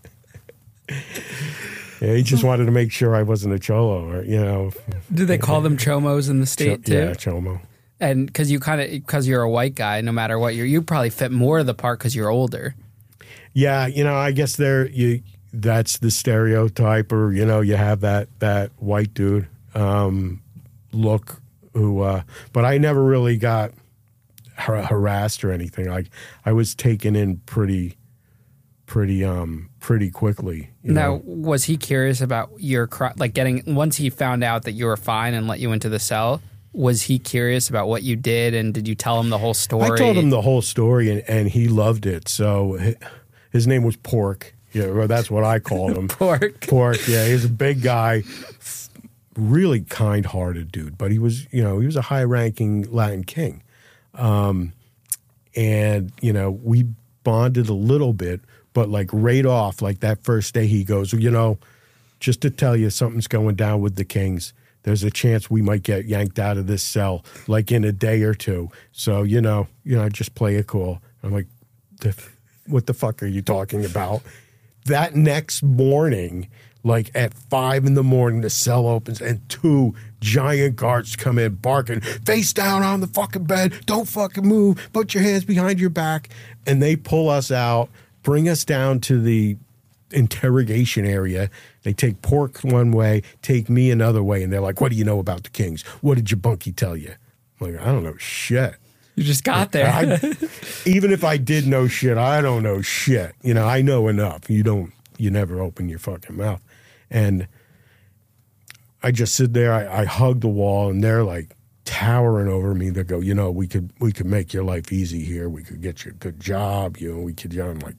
Yeah, he just wanted to make sure I wasn't a cholo, or you know. Do they call them chomos in the state Ch- too? Yeah, chomo. And because you kind of because you're a white guy, no matter what, you you probably fit more of the part because you're older. Yeah, you know, I guess there you that's the stereotype, or you know, you have that that white dude um, look who, uh, but I never really got har- harassed or anything. Like I was taken in pretty, pretty, um, pretty quickly. You now, know? Was he curious about your cri- like getting once he found out that you were fine and let you into the cell? Was he curious about what you did, and did you tell him the whole story? I told him the whole story, and, and he loved it. So his name was Pork. Yeah, well, that's what I called him. Pork. Pork, yeah. He's a big guy, really kind-hearted dude. But he was, you know, he was a high-ranking Latin king. Um, and, you know, we bonded a little bit, but like right off, like that first day he goes, you know, just to tell you something's going down with the Kings. There's a chance we might get yanked out of this cell like in a day or two. So, you know, you know, just play it cool. I'm like, what the fuck are you talking about? That next morning, like at five in the morning, the cell opens and two giant guards come in barking, face down on the fucking bed, don't fucking move, put your hands behind your back. And they pull us out, bring us down to the interrogation area. They take Pork one way, take me another way, and they're like, what do you know about the Kings? What did your bunkie tell you? I'm like, I don't know shit. You just got there. I, even if I did know shit, I don't know shit. You know, I know enough. You don't, you never open your fucking mouth. And I just sit there, I, I hug the wall, and they're like towering over me. They go, you know, we could we could make your life easy here. We could get you a good job. You know, we could, you know, I'm like,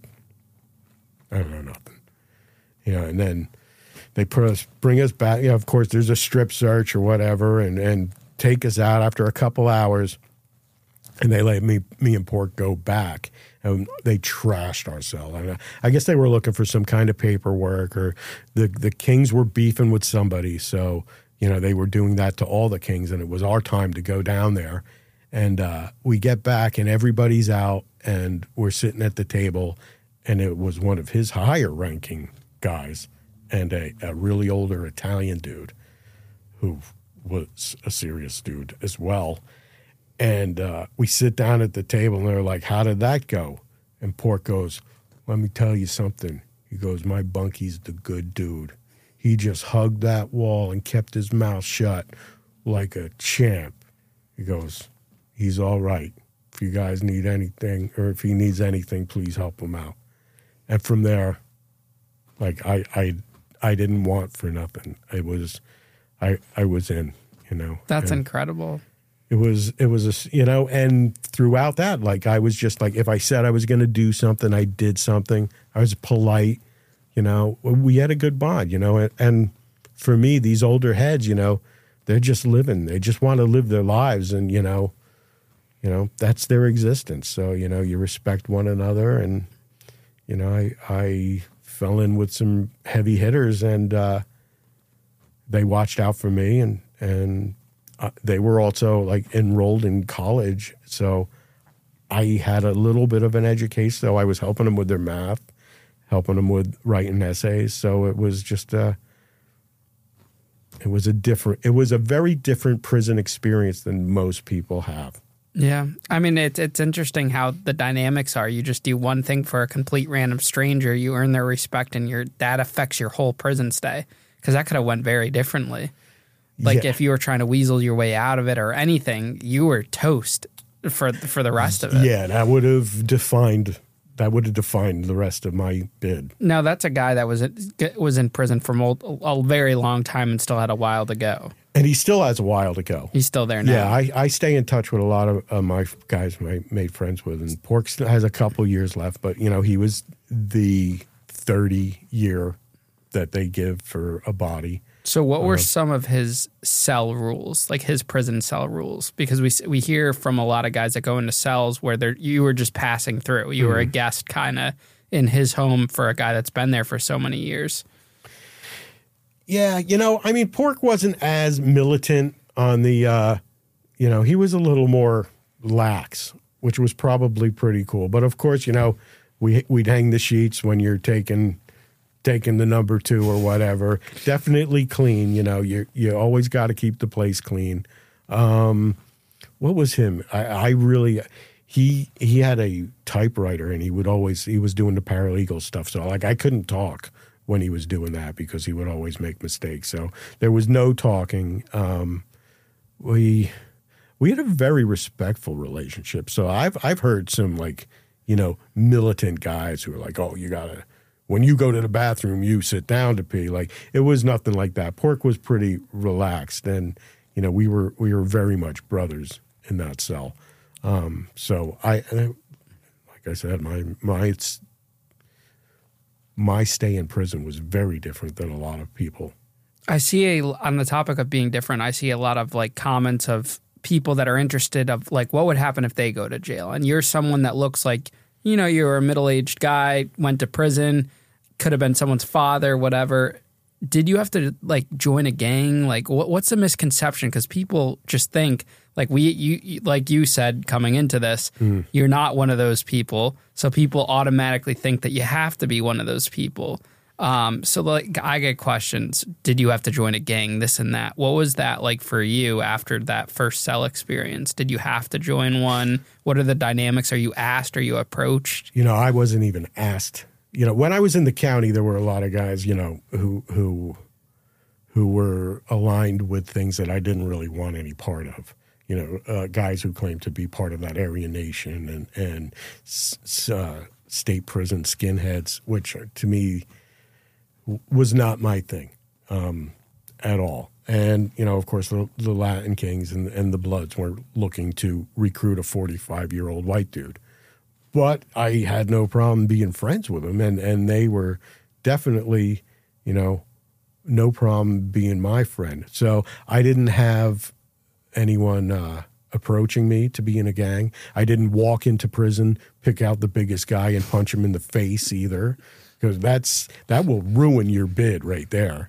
I don't know nothing. You know, and then they put us, bring us back. You know, of course, there's a strip search or whatever, and, and take us out after a couple hours. And they let me, me and Pork go back, and they trashed our cell. And I, I guess they were looking for some kind of paperwork, or the the Kings were beefing with somebody. So, you know, they were doing that to all the Kings, and it was our time to go down there. And uh, we get back, and everybody's out, and we're sitting at the table, and it was one of his higher-ranking guys and a, a really older Italian dude who was a serious dude as well. And uh, we sit down at the table, and they're like, how did that go? And Pork goes, let me tell you something. He goes, my bunkie's the good dude. He just hugged that wall and kept his mouth shut like a champ. He goes, he's all right. If you guys need anything, or if he needs anything, please help him out. And from there, like, I I, I didn't want for nothing. I was, I, I was in, you know. That's and incredible. It was, it was, a, you know, and throughout that, like, I was just like, if I said I was going to do something, I did something. I was polite, you know. We had a good bond, you know. And, and for me, these older heads, you know, they're just living. They just want to live their lives, and, you know, you know, that's their existence. So, you know, you respect one another, and, you know, I I fell in with some heavy hitters, and uh, they watched out for me, and and. Uh, they were also like enrolled in college, so I had a little bit of an education. So I was helping them with their math, helping them with writing essays. So it was just a, it was a different, it was a very different prison experience than most people have. Yeah, I mean, it's it's interesting how the dynamics are. You just do one thing for a complete random stranger, you earn their respect, and your that affects your whole prison stay, because that could have went very differently. Like, yeah. If you were trying to weasel your way out of it or anything, you were toast for for the rest of it. Yeah, that would have defined that would have defined the rest of my bid. Now, that's a guy that was was in prison for a very long time and still had a while to go. And he still has a while to go. He's still there now. Yeah, I, I stay in touch with a lot of uh, my guys I made friends with, and Pork still has a couple years left, but, you know, he was the thirty year that they give for a body. So what were uh, some of his cell rules, like his prison cell rules? Because we we hear from a lot of guys that go into cells where they're, you were just passing through. You mm-hmm. were a guest kind of in his home for a guy that's been there for so many years. Yeah, you know, I mean, Pork wasn't as militant on the, uh, you know, he was a little more lax, which was probably pretty cool. But, of course, you know, we, we'd hang the sheets when you're taking... taking the number two or whatever. Definitely clean, you know. You you always got to keep the place clean. Um, what was him? I, I really he he had a typewriter, and he would always he was doing the paralegal stuff. So like I couldn't talk when he was doing that because he would always make mistakes. So there was no talking. Um, we we had a very respectful relationship. So I've I've heard some like you know militant guys who are like, oh, you gotta. When you go to the bathroom, you sit down to pee. Like, it was nothing like that. Pork was pretty relaxed, and you know we were we were very much brothers in that cell. Um, so I, like I said, my my my stay in prison was very different than a lot of people. I see a, on the topic of being different, I see a lot of like comments of people that are interested of like, what would happen if they go to jail? And you're someone that looks like, you know, you're a middle-aged guy, went to prison, could have been someone's father, whatever. Did you have to like join a gang? Like what, what's the misconception? Because people just think like we, you, like you said, coming into this, mm. you're not one of those people. So people automatically think that you have to be one of those people. Um, so like I get questions. Did you have to join a gang? This and that. What was that like for you after that first cell experience? Did you have to join one? What are the dynamics? Are you asked? Are you approached? You know, I wasn't even asked. You know, when I was in the county, there were a lot of guys, you know, who who who were aligned with things that I didn't really want any part of. You know, uh, guys who claimed to be part of that Aryan Nation and and uh, state prison skinheads, which to me was not my thing um, at all. And, you know, of course, the, the Latin Kings and, and the Bloods were looking to recruit a forty-five-year-old white dude. But I had no problem being friends with them, and, and they were definitely, you know, no problem being my friend. So I didn't have anyone uh, approaching me to be in a gang. I didn't walk into prison, pick out the biggest guy and punch him in the face either. Because that's that will ruin your bid right there.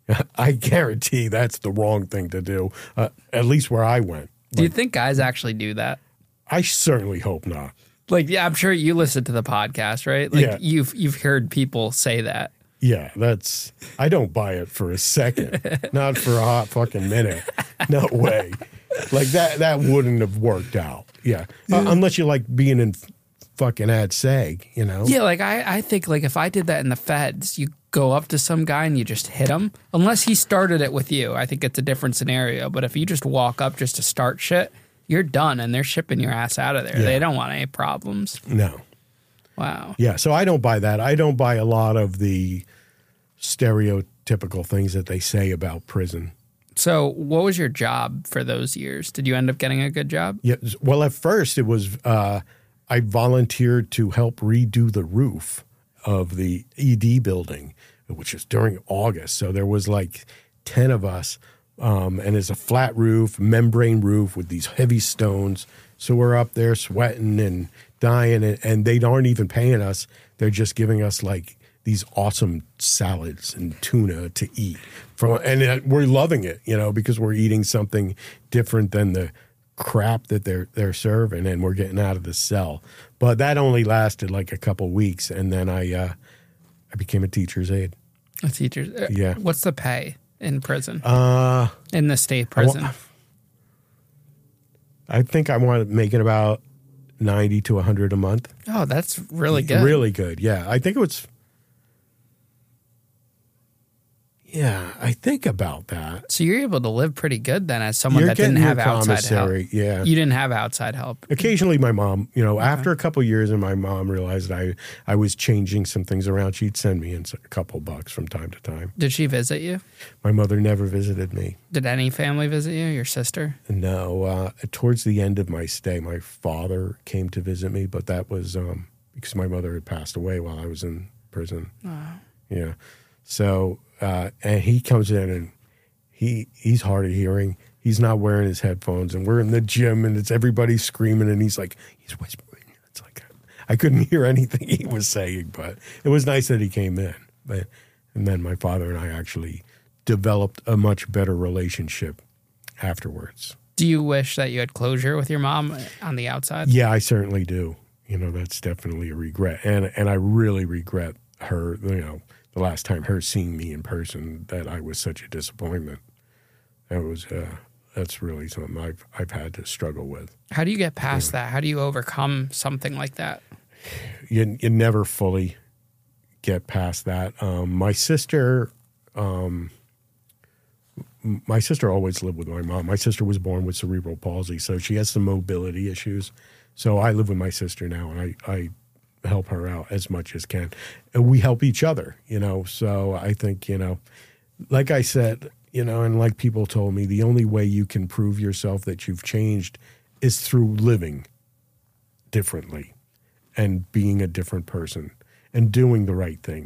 I guarantee that's the wrong thing to do, uh, at least where I went. Do like, you think guys actually do that? I certainly hope not. Like, yeah, I'm sure you listen to the podcast, right? Like, yeah. you've you've heard people say that. Yeah, that's. I don't buy it for a second, not for a hot fucking minute. No way. Like that. That wouldn't have worked out. Yeah, yeah. Uh, unless you like being in fucking ad sag, you know? Yeah, like I, I think like if I did that in the feds, you go up to some guy and you just hit him. Unless he started it with you, I think it's a different scenario. But if you just walk up just to start shit, you're done and they're shipping your ass out of there. Yeah. They don't want any problems. No. Wow. Yeah, so I don't buy that. I don't buy a lot of the stereotypical things that they say about prison. So what was your job for those years? Did you end up getting a good job? Yeah. Well, at first it was... Uh, I volunteered to help redo the roof of the E D building, which was during August. So there was like ten of us, um, and it's a flat roof, membrane roof with these heavy stones. So we're up there sweating and dying, and, and they aren't even paying us. They're just giving us like these awesome salads and tuna to eat. From, and we're loving it, you know, because we're eating something different than the crap that they're they're serving, and we're getting out of the cell. But that only lasted like a couple weeks, and then I uh, I became a teacher's aide. A teacher's uh, yeah. What's the pay in prison? Uh, in the state prison, I, I think I wanted making about ninety to a hundred a month. Oh, that's really good. Really good. Yeah, I think it was. Yeah, I think about that. So you're able to live pretty good then as someone you're that didn't have outside help. Yeah. You didn't have outside help. Occasionally my mom, you know, okay. after a couple of years and my mom realized I, I was changing some things around, she'd send me in a couple bucks from time to time. Did she visit you? My mother never visited me. Did any family visit you, your sister? No. Uh, towards the end of my stay, my father came to visit me, but that was um, because my mother had passed away while I was in prison. Oh. Yeah. So... Uh, and he comes in and he he's hard of hearing. He's not wearing his headphones, and we're in the gym, and it's everybody screaming, and he's like, he's whispering. It's like I couldn't hear anything he was saying, but it was nice that he came in. But and then my father and I actually developed a much better relationship afterwards. Do you wish that you had closure with your mom on the outside? Yeah, I certainly do. You know, that's definitely a regret, and and I really regret her. You know. The last time her seeing me in person, that I was such a disappointment. That was uh, that's really something I've I've had to struggle with. How do you get past yeah. that? How do you overcome something like that? You you never fully get past that. Um, my sister, um, my sister always lived with my mom. My sister was born with cerebral palsy, so she has some mobility issues. So I live with my sister now, and I. I help her out as much as can. And we help each other, you know. So I think, you know, like I said, you know, and like people told me, the only way you can prove yourself that you've changed is through living differently and being a different person and doing the right thing.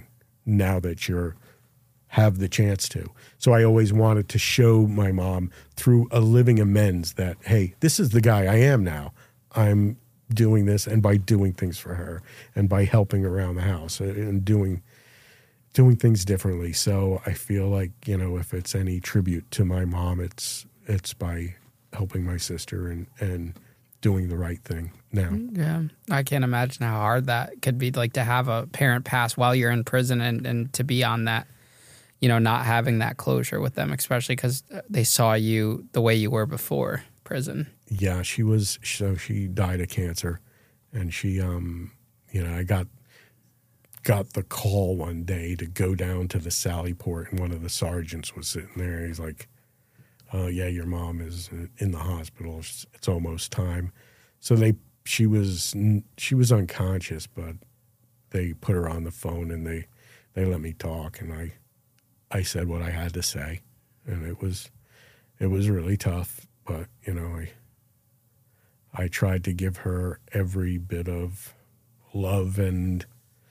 now that you're have the chance to. So I always wanted to show my mom through a living amends that, hey, this is the guy I am now. I'm doing this, and by doing things for her and by helping around the house and doing doing things differently. So I feel like, you know, if it's any tribute to my mom, it's it's by helping my sister and, and doing the right thing now. Yeah. I can't imagine how hard that could be, like to have a parent pass while you're in prison and, and to be on that, you know, not having that closure with them, especially because they saw you the way you were before prison. Yeah, she was, so she died of cancer. And she, um, you know, I got got the call one day to go down to the Sally Port, and one of the sergeants was sitting there. He's like, oh, yeah, your mom is in the hospital. It's, it's almost time. So they, she was, she was unconscious, but they put her on the phone and they, they let me talk, and I, I said what I had to say, and it was, it was really tough, but you know, I, I tried to give her every bit of love and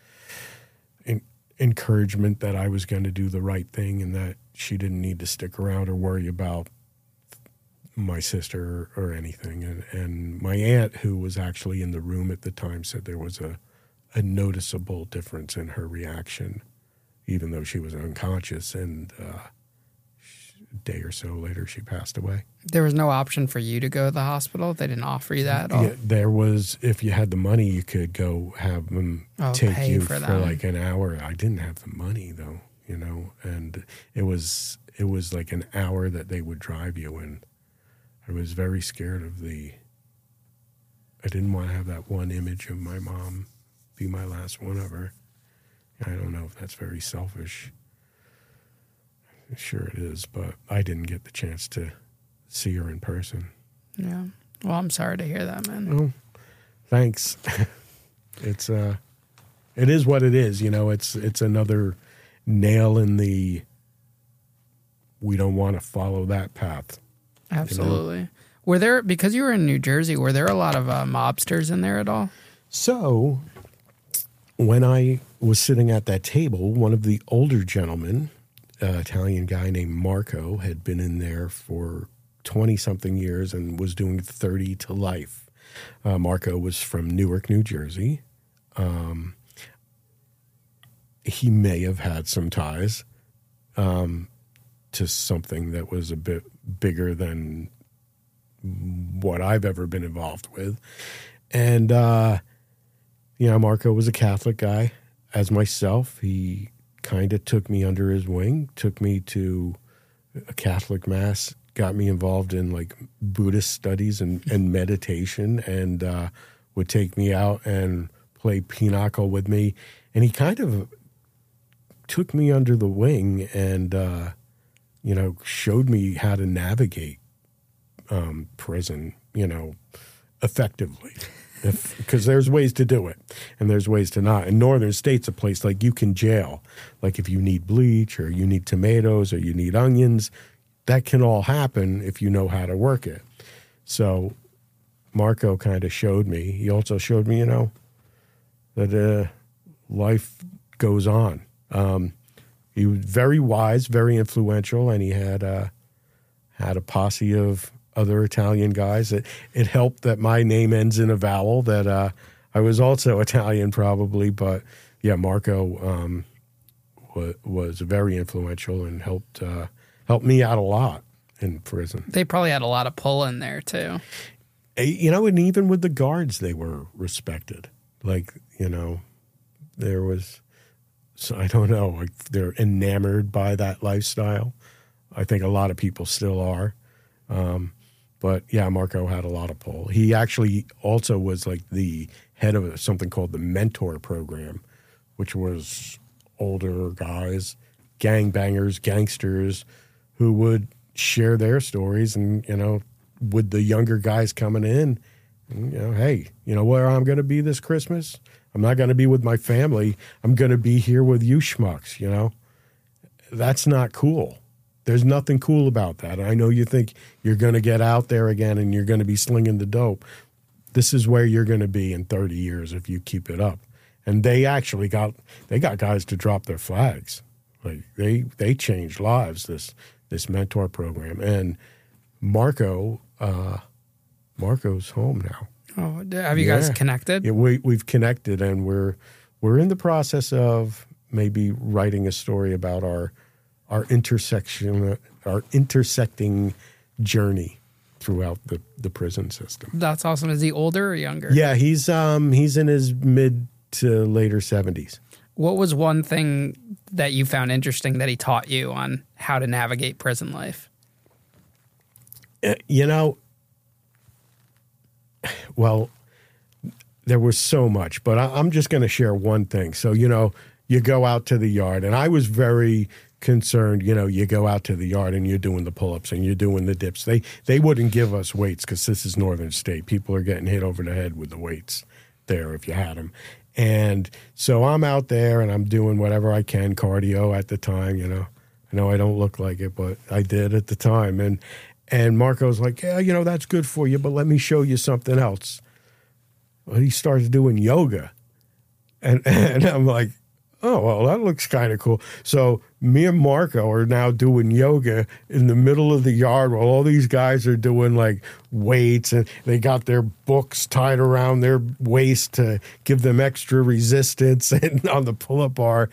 in, encouragement that I was going to do the right thing and that she didn't need to stick around or worry about my sister or, or anything. And, and my aunt, who was actually in the room at the time, said there was a, a noticeable difference in her reaction, even though she was unconscious. And uh, a day or so later, she passed away. There was no option for you to go to the hospital? They didn't offer you that at all? Yeah, there was. If you had the money, you could go have them oh, take you for, for like an hour. I didn't have the money, though, you know, and it was it was like an hour that they would drive you, and I was very scared of the, I didn't want to have that one image of my mom be my last one of her. I don't know if that's very selfish. Sure it is, but I didn't get the chance to see her in person. Yeah. Well, I'm sorry to hear that, man. Well, thanks. It's uh, it is what it is. You know, it's it's another nail in the, we don't want to follow that path. Absolutely. You know? Were there, because you were in New Jersey, were there a lot of uh, mobsters in there at all? So when I was sitting at that table, one of the older gentlemen, an uh, Italian guy named Marco, had been in there for twenty-something years and was doing thirty to life. Uh, Marco was from Newark, New Jersey. Um, he may have had some ties um, to something that was a bit bigger than what I've ever been involved with. And, uh, you know, Marco was a Catholic guy, as myself. He kind of took me under his wing, took me to a Catholic mass, got me involved in like Buddhist studies and, and meditation, and uh, would take me out and play pinochle with me. And he kind of took me under the wing and, uh, you know, showed me how to navigate um, prison, you know, effectively. Because there's ways to do it, and there's ways to not. In northern states, a place like you can jail. Like if you need bleach or you need tomatoes or you need onions, that can all happen if you know how to work it. So Marco kind of showed me. He also showed me, you know, that uh, life goes on. Um, he was very wise, very influential, and he had uh, had a posse of other Italian guys. It, it helped that my name ends in a vowel, that uh, I was also Italian probably, but yeah, Marco um, w- was very influential and helped uh, helped me out a lot in prison. They probably had a lot of pull in there too. You know, and even with the guards, they were respected. Like, you know, there was, so I don't know, like they're enamored by that lifestyle. I think a lot of people still are. Um, But yeah, Marco had a lot of pull. He actually also was like the head of something called the Mentor Program, which was older guys, gangbangers, gangsters, who would share their stories, and you know, with the younger guys coming in, and, you know, hey, you know where I'm going to be this Christmas? I'm not going to be with my family. I'm going to be here with you schmucks. You know, that's not cool. There's nothing cool about that. I know you think you're going to get out there again and you're going to be slinging the dope. This is where you're going to be in thirty years if you keep it up. and they actually got they got guys to drop their flags. Like they they changed lives. This this mentor program, and Marco uh, Marco's home now. Oh, have you Yeah. guys connected? Yeah, we we've connected, and we're we're in the process of maybe writing a story about our our intersection our intersecting journey throughout the, the prison system. That's awesome. Is he older or younger? Yeah, he's um he's in his mid to later seventies. What was one thing that you found interesting that he taught you on how to navigate prison life? Uh, You know, well, there was so much, but I, I'm just going to share one thing. So, you know, you go out to the yard, and I was very concerned. You know, you go out to the yard and you're doing the pull-ups and you're doing the dips. They they wouldn't give us weights because this is Northern State. People are getting hit over the head with the weights there if you had them. And so I'm out there and I'm doing whatever I can, cardio at the time, you know. I know I don't look like it, but I did at the time. And and Marco's like, yeah, you know, that's good for you, but let me show you something else. Well, he starts doing yoga. And, and I'm like, oh, well, that looks kind of cool. So me and Marco are now doing yoga in the middle of the yard while all these guys are doing like weights, and they got their books tied around their waist to give them extra resistance and on the pull-up bar.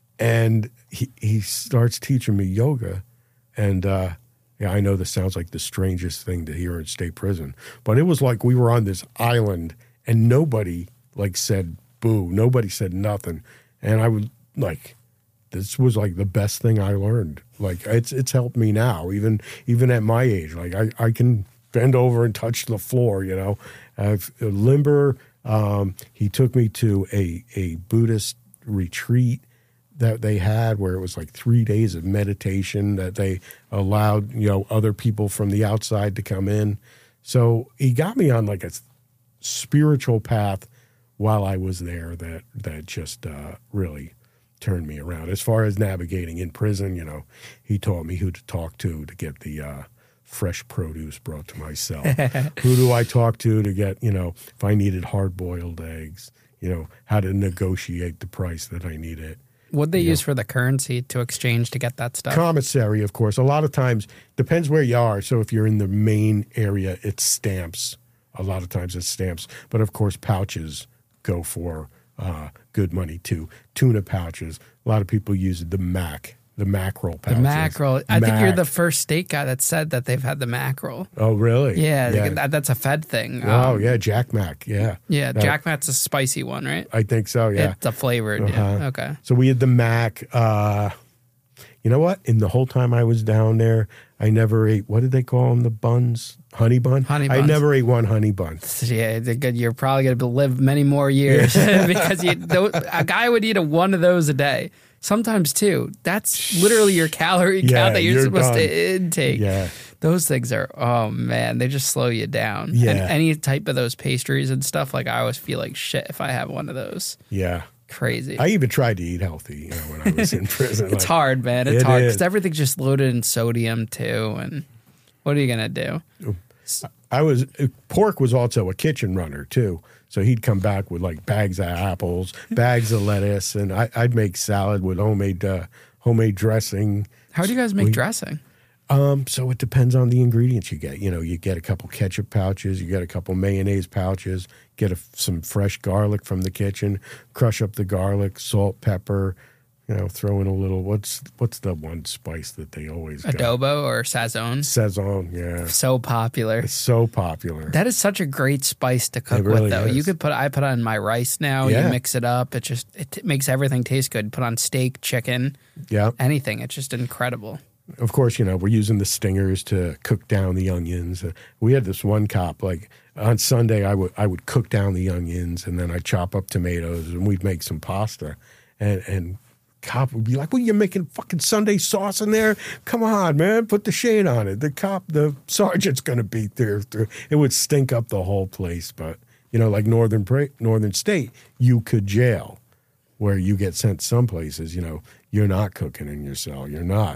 And he, he starts teaching me yoga. And uh, yeah, I know this sounds like the strangest thing to hear in state prison, but it was like we were on this island and nobody like said boo. Nobody said nothing. And I would like, this was like the best thing I learned. Like it's it's helped me now, even even at my age. Like I, I can bend over and touch the floor, you know. I've, Limber, um, he took me to a, a Buddhist retreat that they had where it was like three days of meditation that they allowed, you know, other people from the outside to come in. So he got me on like a spiritual path while I was there that that just uh, really turned me around. As far as navigating in prison, you know, he taught me who to talk to to get the uh, fresh produce brought to my cell. Who do I talk to to get, you know, if I needed hard-boiled eggs, you know, how to negotiate the price that I needed. What'd they You use know. for the currency to exchange to get that stuff? Commissary, of course. A lot of times, depends where you are. So if you're in the main area, it's stamps. A lot of times it's stamps. But of course, pouches go for uh, good money too. Tuna pouches. A lot of people use the mac, the mackerel pouches. The mackerel. I think you're Mac. the first state guy that said that they've had the mackerel. Oh, really? Yeah, Yeah. That, that's a Fed thing. Oh, Um, yeah. Jack Mac. Yeah. Yeah, That- Jack Matt's a spicy one, right? I think so. Yeah. It's a flavored. Uh-huh. Yeah. Okay. So we had the mac. Uh, you know what? In the whole time I was down there, I never ate, what did they call them? The buns? Honey bun? Honey I buns. never ate one honey bun. Yeah, they're good. You're probably going to live many more years because you, tho- a guy would eat a one of those a day. Sometimes two. That's literally your calorie Yeah, count that you're, you're supposed done. to intake. Yeah. Those things are, oh man, they just slow you down. Yeah. And any type of those pastries and stuff, like I always feel like shit if I have one of those. Yeah. Crazy. I even tried to eat healthy, you know, when I was in prison. It's Like, hard, man. It's It hard is. because everything's just loaded in sodium too. And what are you going to do? I was Pork was also a kitchen runner too, so he'd come back with like bags of apples, bags of lettuce, and I, I'd make salad with homemade uh, homemade dressing. How do you guys make We- dressing? Um, so it depends on the ingredients you get. You know, you get a couple ketchup pouches, you get a couple mayonnaise pouches, get a, some fresh garlic from the kitchen, crush up the garlic, salt, pepper. You know, throw in a little. What's what's the one spice that they always got? Adobo or sazon? Sazon. Yeah, So popular. it's so popular. That is such a great spice to cook It really with, though. You is. could put I put on my rice now. Yeah. You mix it up. It just it t- makes everything taste good. Put on steak, chicken, Yeah. anything. It's just incredible. Of course, you know, we're using the stingers to cook down the onions. Uh, we had this one cop, like on Sunday, I would I would cook down the onions and then I'd chop up tomatoes and we'd make some pasta. And and cop would be like, well, you're making fucking Sunday sauce in there? Come on, man, put the shade on it. The cop, the sergeant's going to be there. It would stink up the whole place. But, you know, like Northern pra- Northern State, you could jail where you get sent some places, you know, you're not cooking in your cell. You're not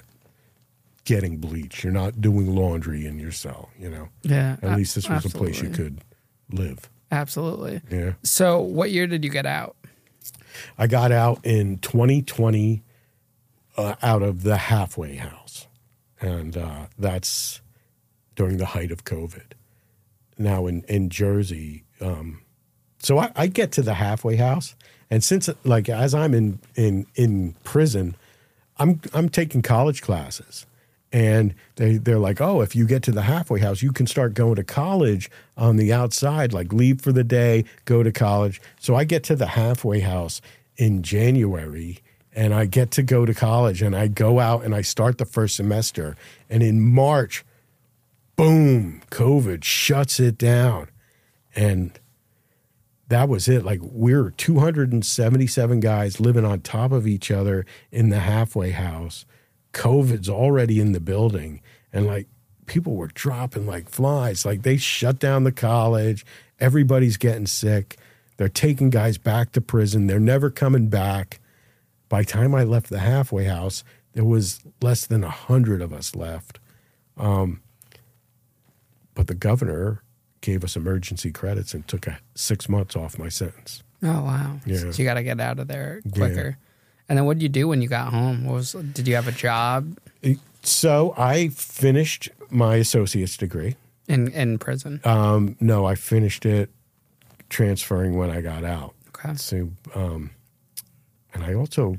getting bleach. You're not doing laundry in your cell, you know. Yeah. At least this was a place you absolutely. could live. Absolutely. Yeah. So, what year did you get out? I got out in twenty twenty uh, out of the halfway house. And uh, that's during the height of COVID. Now in, in Jersey, um, so I, I get to the halfway house. And since, like, as I'm in, in, in prison, I'm I'm taking college classes. And they, they're like, oh, if you get to the halfway house, you can start going to college on the outside, like leave for the day, go to college. So I get to the halfway house in January, and I get to go to college, and I go out and I start the first semester. And in March, boom, COVID shuts it down. And that was it. Like, we're two hundred seventy-seven guys living on top of each other in the halfway house. COVID's already in the building. And, like, people were dropping like flies. Like, they shut down the college. Everybody's getting sick. They're taking guys back to prison. They're never coming back. By the time I left the halfway house, there was less than one hundred of us left. Um, but the governor gave us emergency credits and took a six months off my sentence. Oh, wow. Yeah. So you got to get out of there quicker. Yeah. And then what did you do when you got home? What was, did you have a job? So I finished my associate's degree. In in prison? Um, no, I finished it transferring when I got out. Okay. So, um, and I also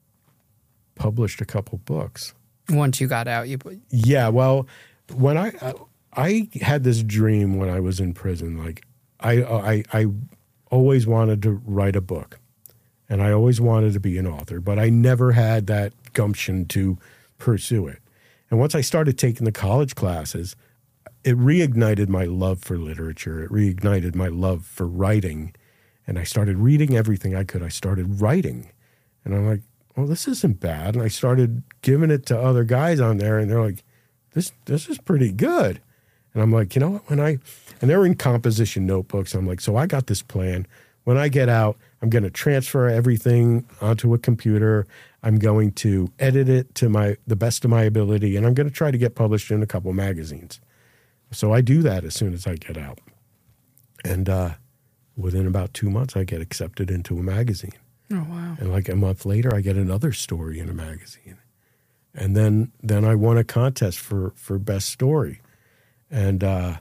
published a couple books. Once you got out, you Yeah, well, when I, I I had this dream when I was in prison. Like, I I I always wanted to write a book, and I always wanted to be an author, but I never had that gumption to pursue it. And once I started taking the college classes, it reignited my love for literature. It reignited my love for writing, and I started reading everything I could. I started writing, and I'm like, well, this isn't bad. And I started giving it to other guys on there, and they're like, this this is pretty good. And I'm like, you know what, when I, and they're in composition notebooks. I'm like, so I got this plan. When I get out, I'm going to transfer everything onto a computer. I'm going to edit it to my the best of my ability, and I'm going to try to get published in a couple magazines. So I do that as soon as I get out. And uh, within about two months, I get accepted into a magazine. Oh, wow. And like a month later, I get another story in a magazine. And then then I won a contest for, for best story. And uh,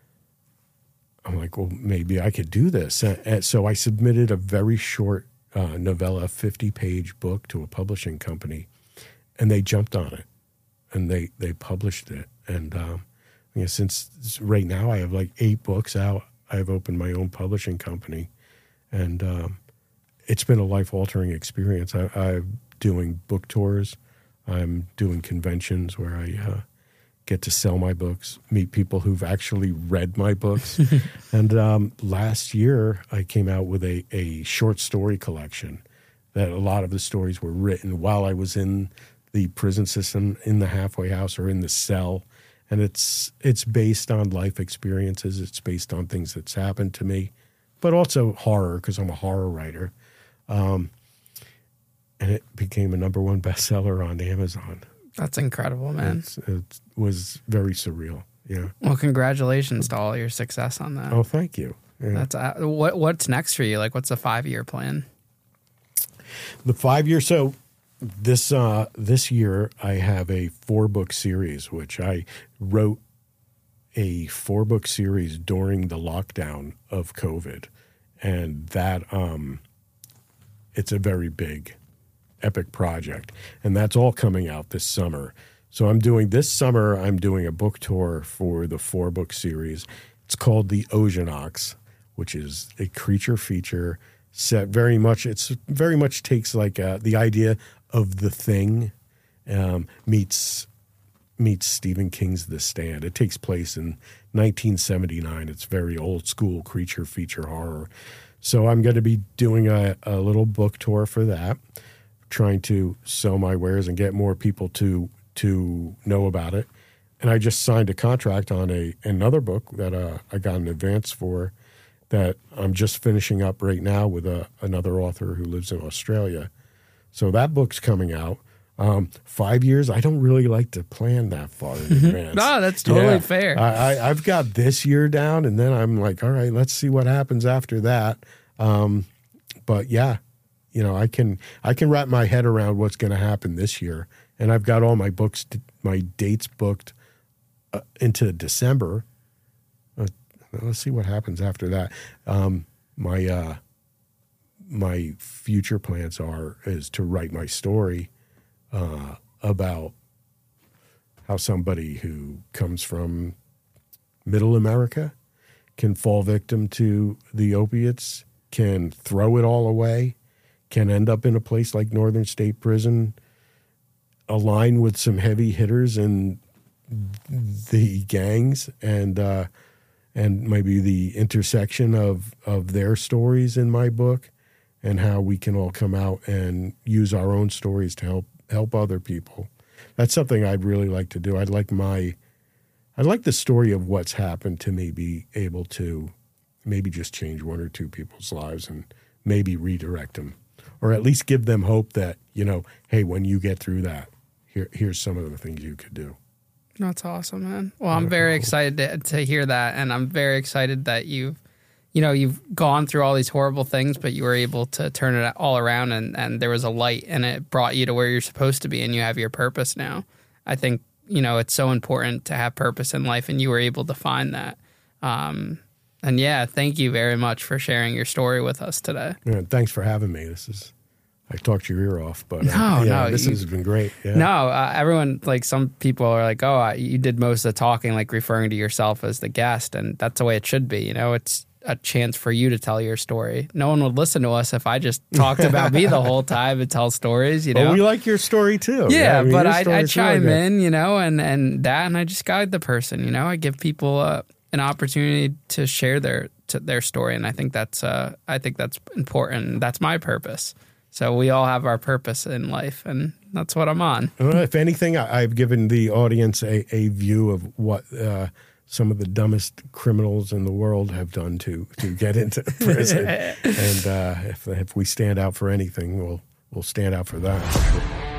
I'm like, well, maybe I could do this. And, and so I submitted a very short uh, novella, fifty-page book to a publishing company, and they jumped on it, and they, they published it. And um, you know, since right now I have like eight books out, I've opened my own publishing company, and um, it's been a life-altering experience. I, I'm doing book tours. I'm doing conventions where I uh, get to sell my books, meet people who've actually read my books. And um, last year, I came out with a, a short story collection that a lot of the stories were written while I was in the prison system, in the halfway house, or in the cell. And it's it's based on life experiences. It's based on things that's happened to me, but also horror, because I'm a horror writer. Um, and it became a number one bestseller on Amazon. That's incredible, man. It's, it was very surreal. Yeah. Well, congratulations to all your success on that. Oh, thank you. Yeah. That's uh, what. What's next for you? Like, what's the five year plan? The five year. So this uh, this year, I have a four book series, which I wrote a four book series during the lockdown of COVID, and that um, it's a very big, epic project, and that's all coming out this summer. So I'm doing this summer, I'm doing a book tour for the four book series. It's called The Oceanox, which is a creature feature set very much, it's very much takes like uh, the idea of The Thing um, meets meets Stephen King's The Stand. It takes place in nineteen seventy-nine. It's very old school creature feature horror. So I'm going to be doing a, a little book tour for that, trying to sell my wares and get more people to to know about it. And I just signed a contract on a another book that uh, I got an advance for that I'm just finishing up right now with a, another author who lives in Australia. So that book's coming out. Um, five years, I don't really like to plan that far in advance. No, that's totally yeah, fair. I, I, I've got this year down, and then I'm like, all right, let's see what happens after that. Um, but yeah, you know, I can I can wrap my head around what's going to happen this year, and I've got all my books, my dates booked uh, into December. Uh, let's see what happens after that. Um, my uh, my future plans are is to write my story uh, about how somebody who comes from Middle America can fall victim to the opiates, can throw it all away, can end up in a place like Northern State Prison, align with some heavy hitters in the gangs, and uh, and maybe the intersection of, of their stories in my book, and how we can all come out and use our own stories to help help other people. That's something I'd really like to do. I'd like my I'd like the story of what's happened to me be able to maybe just change one or two people's lives and maybe redirect them, or at least give them hope that, you know, hey, when you get through that, here here's some of the things you could do. That's awesome, man. Well, I'm very excited to, to hear that, and I'm very excited that you've, you know, you've gone through all these horrible things, but you were able to turn it all around, and, and there was a light, and it brought you to where you're supposed to be, and you have your purpose now. I think, you know, it's so important to have purpose in life, and you were able to find that. Um, and yeah, thank you very much for sharing your story with us today. Yeah, thanks for having me. This is, I talked your ear off, but no, uh, yeah, no, this you, has been great. Yeah. No, uh, everyone, like some people are like, oh, you did most of the talking, like referring to yourself as the guest, and that's the way it should be. You know, it's a chance for you to tell your story. No one would listen to us if I just talked about me the whole time and tell stories, you know. Well, we like your story too. Yeah, yeah I mean, but I, I chime really in, you know, and, and that, and I just guide the person, you know. I give people uh, an opportunity to share their to their story, and I think that's uh, I think that's important. That's my purpose. So we all have our purpose in life, and that's what I'm on. Well, if anything, I, I've given the audience a, a view of what uh, some of the dumbest criminals in the world have done to to get into prison. And uh, if if we stand out for anything, we'll we'll stand out for that.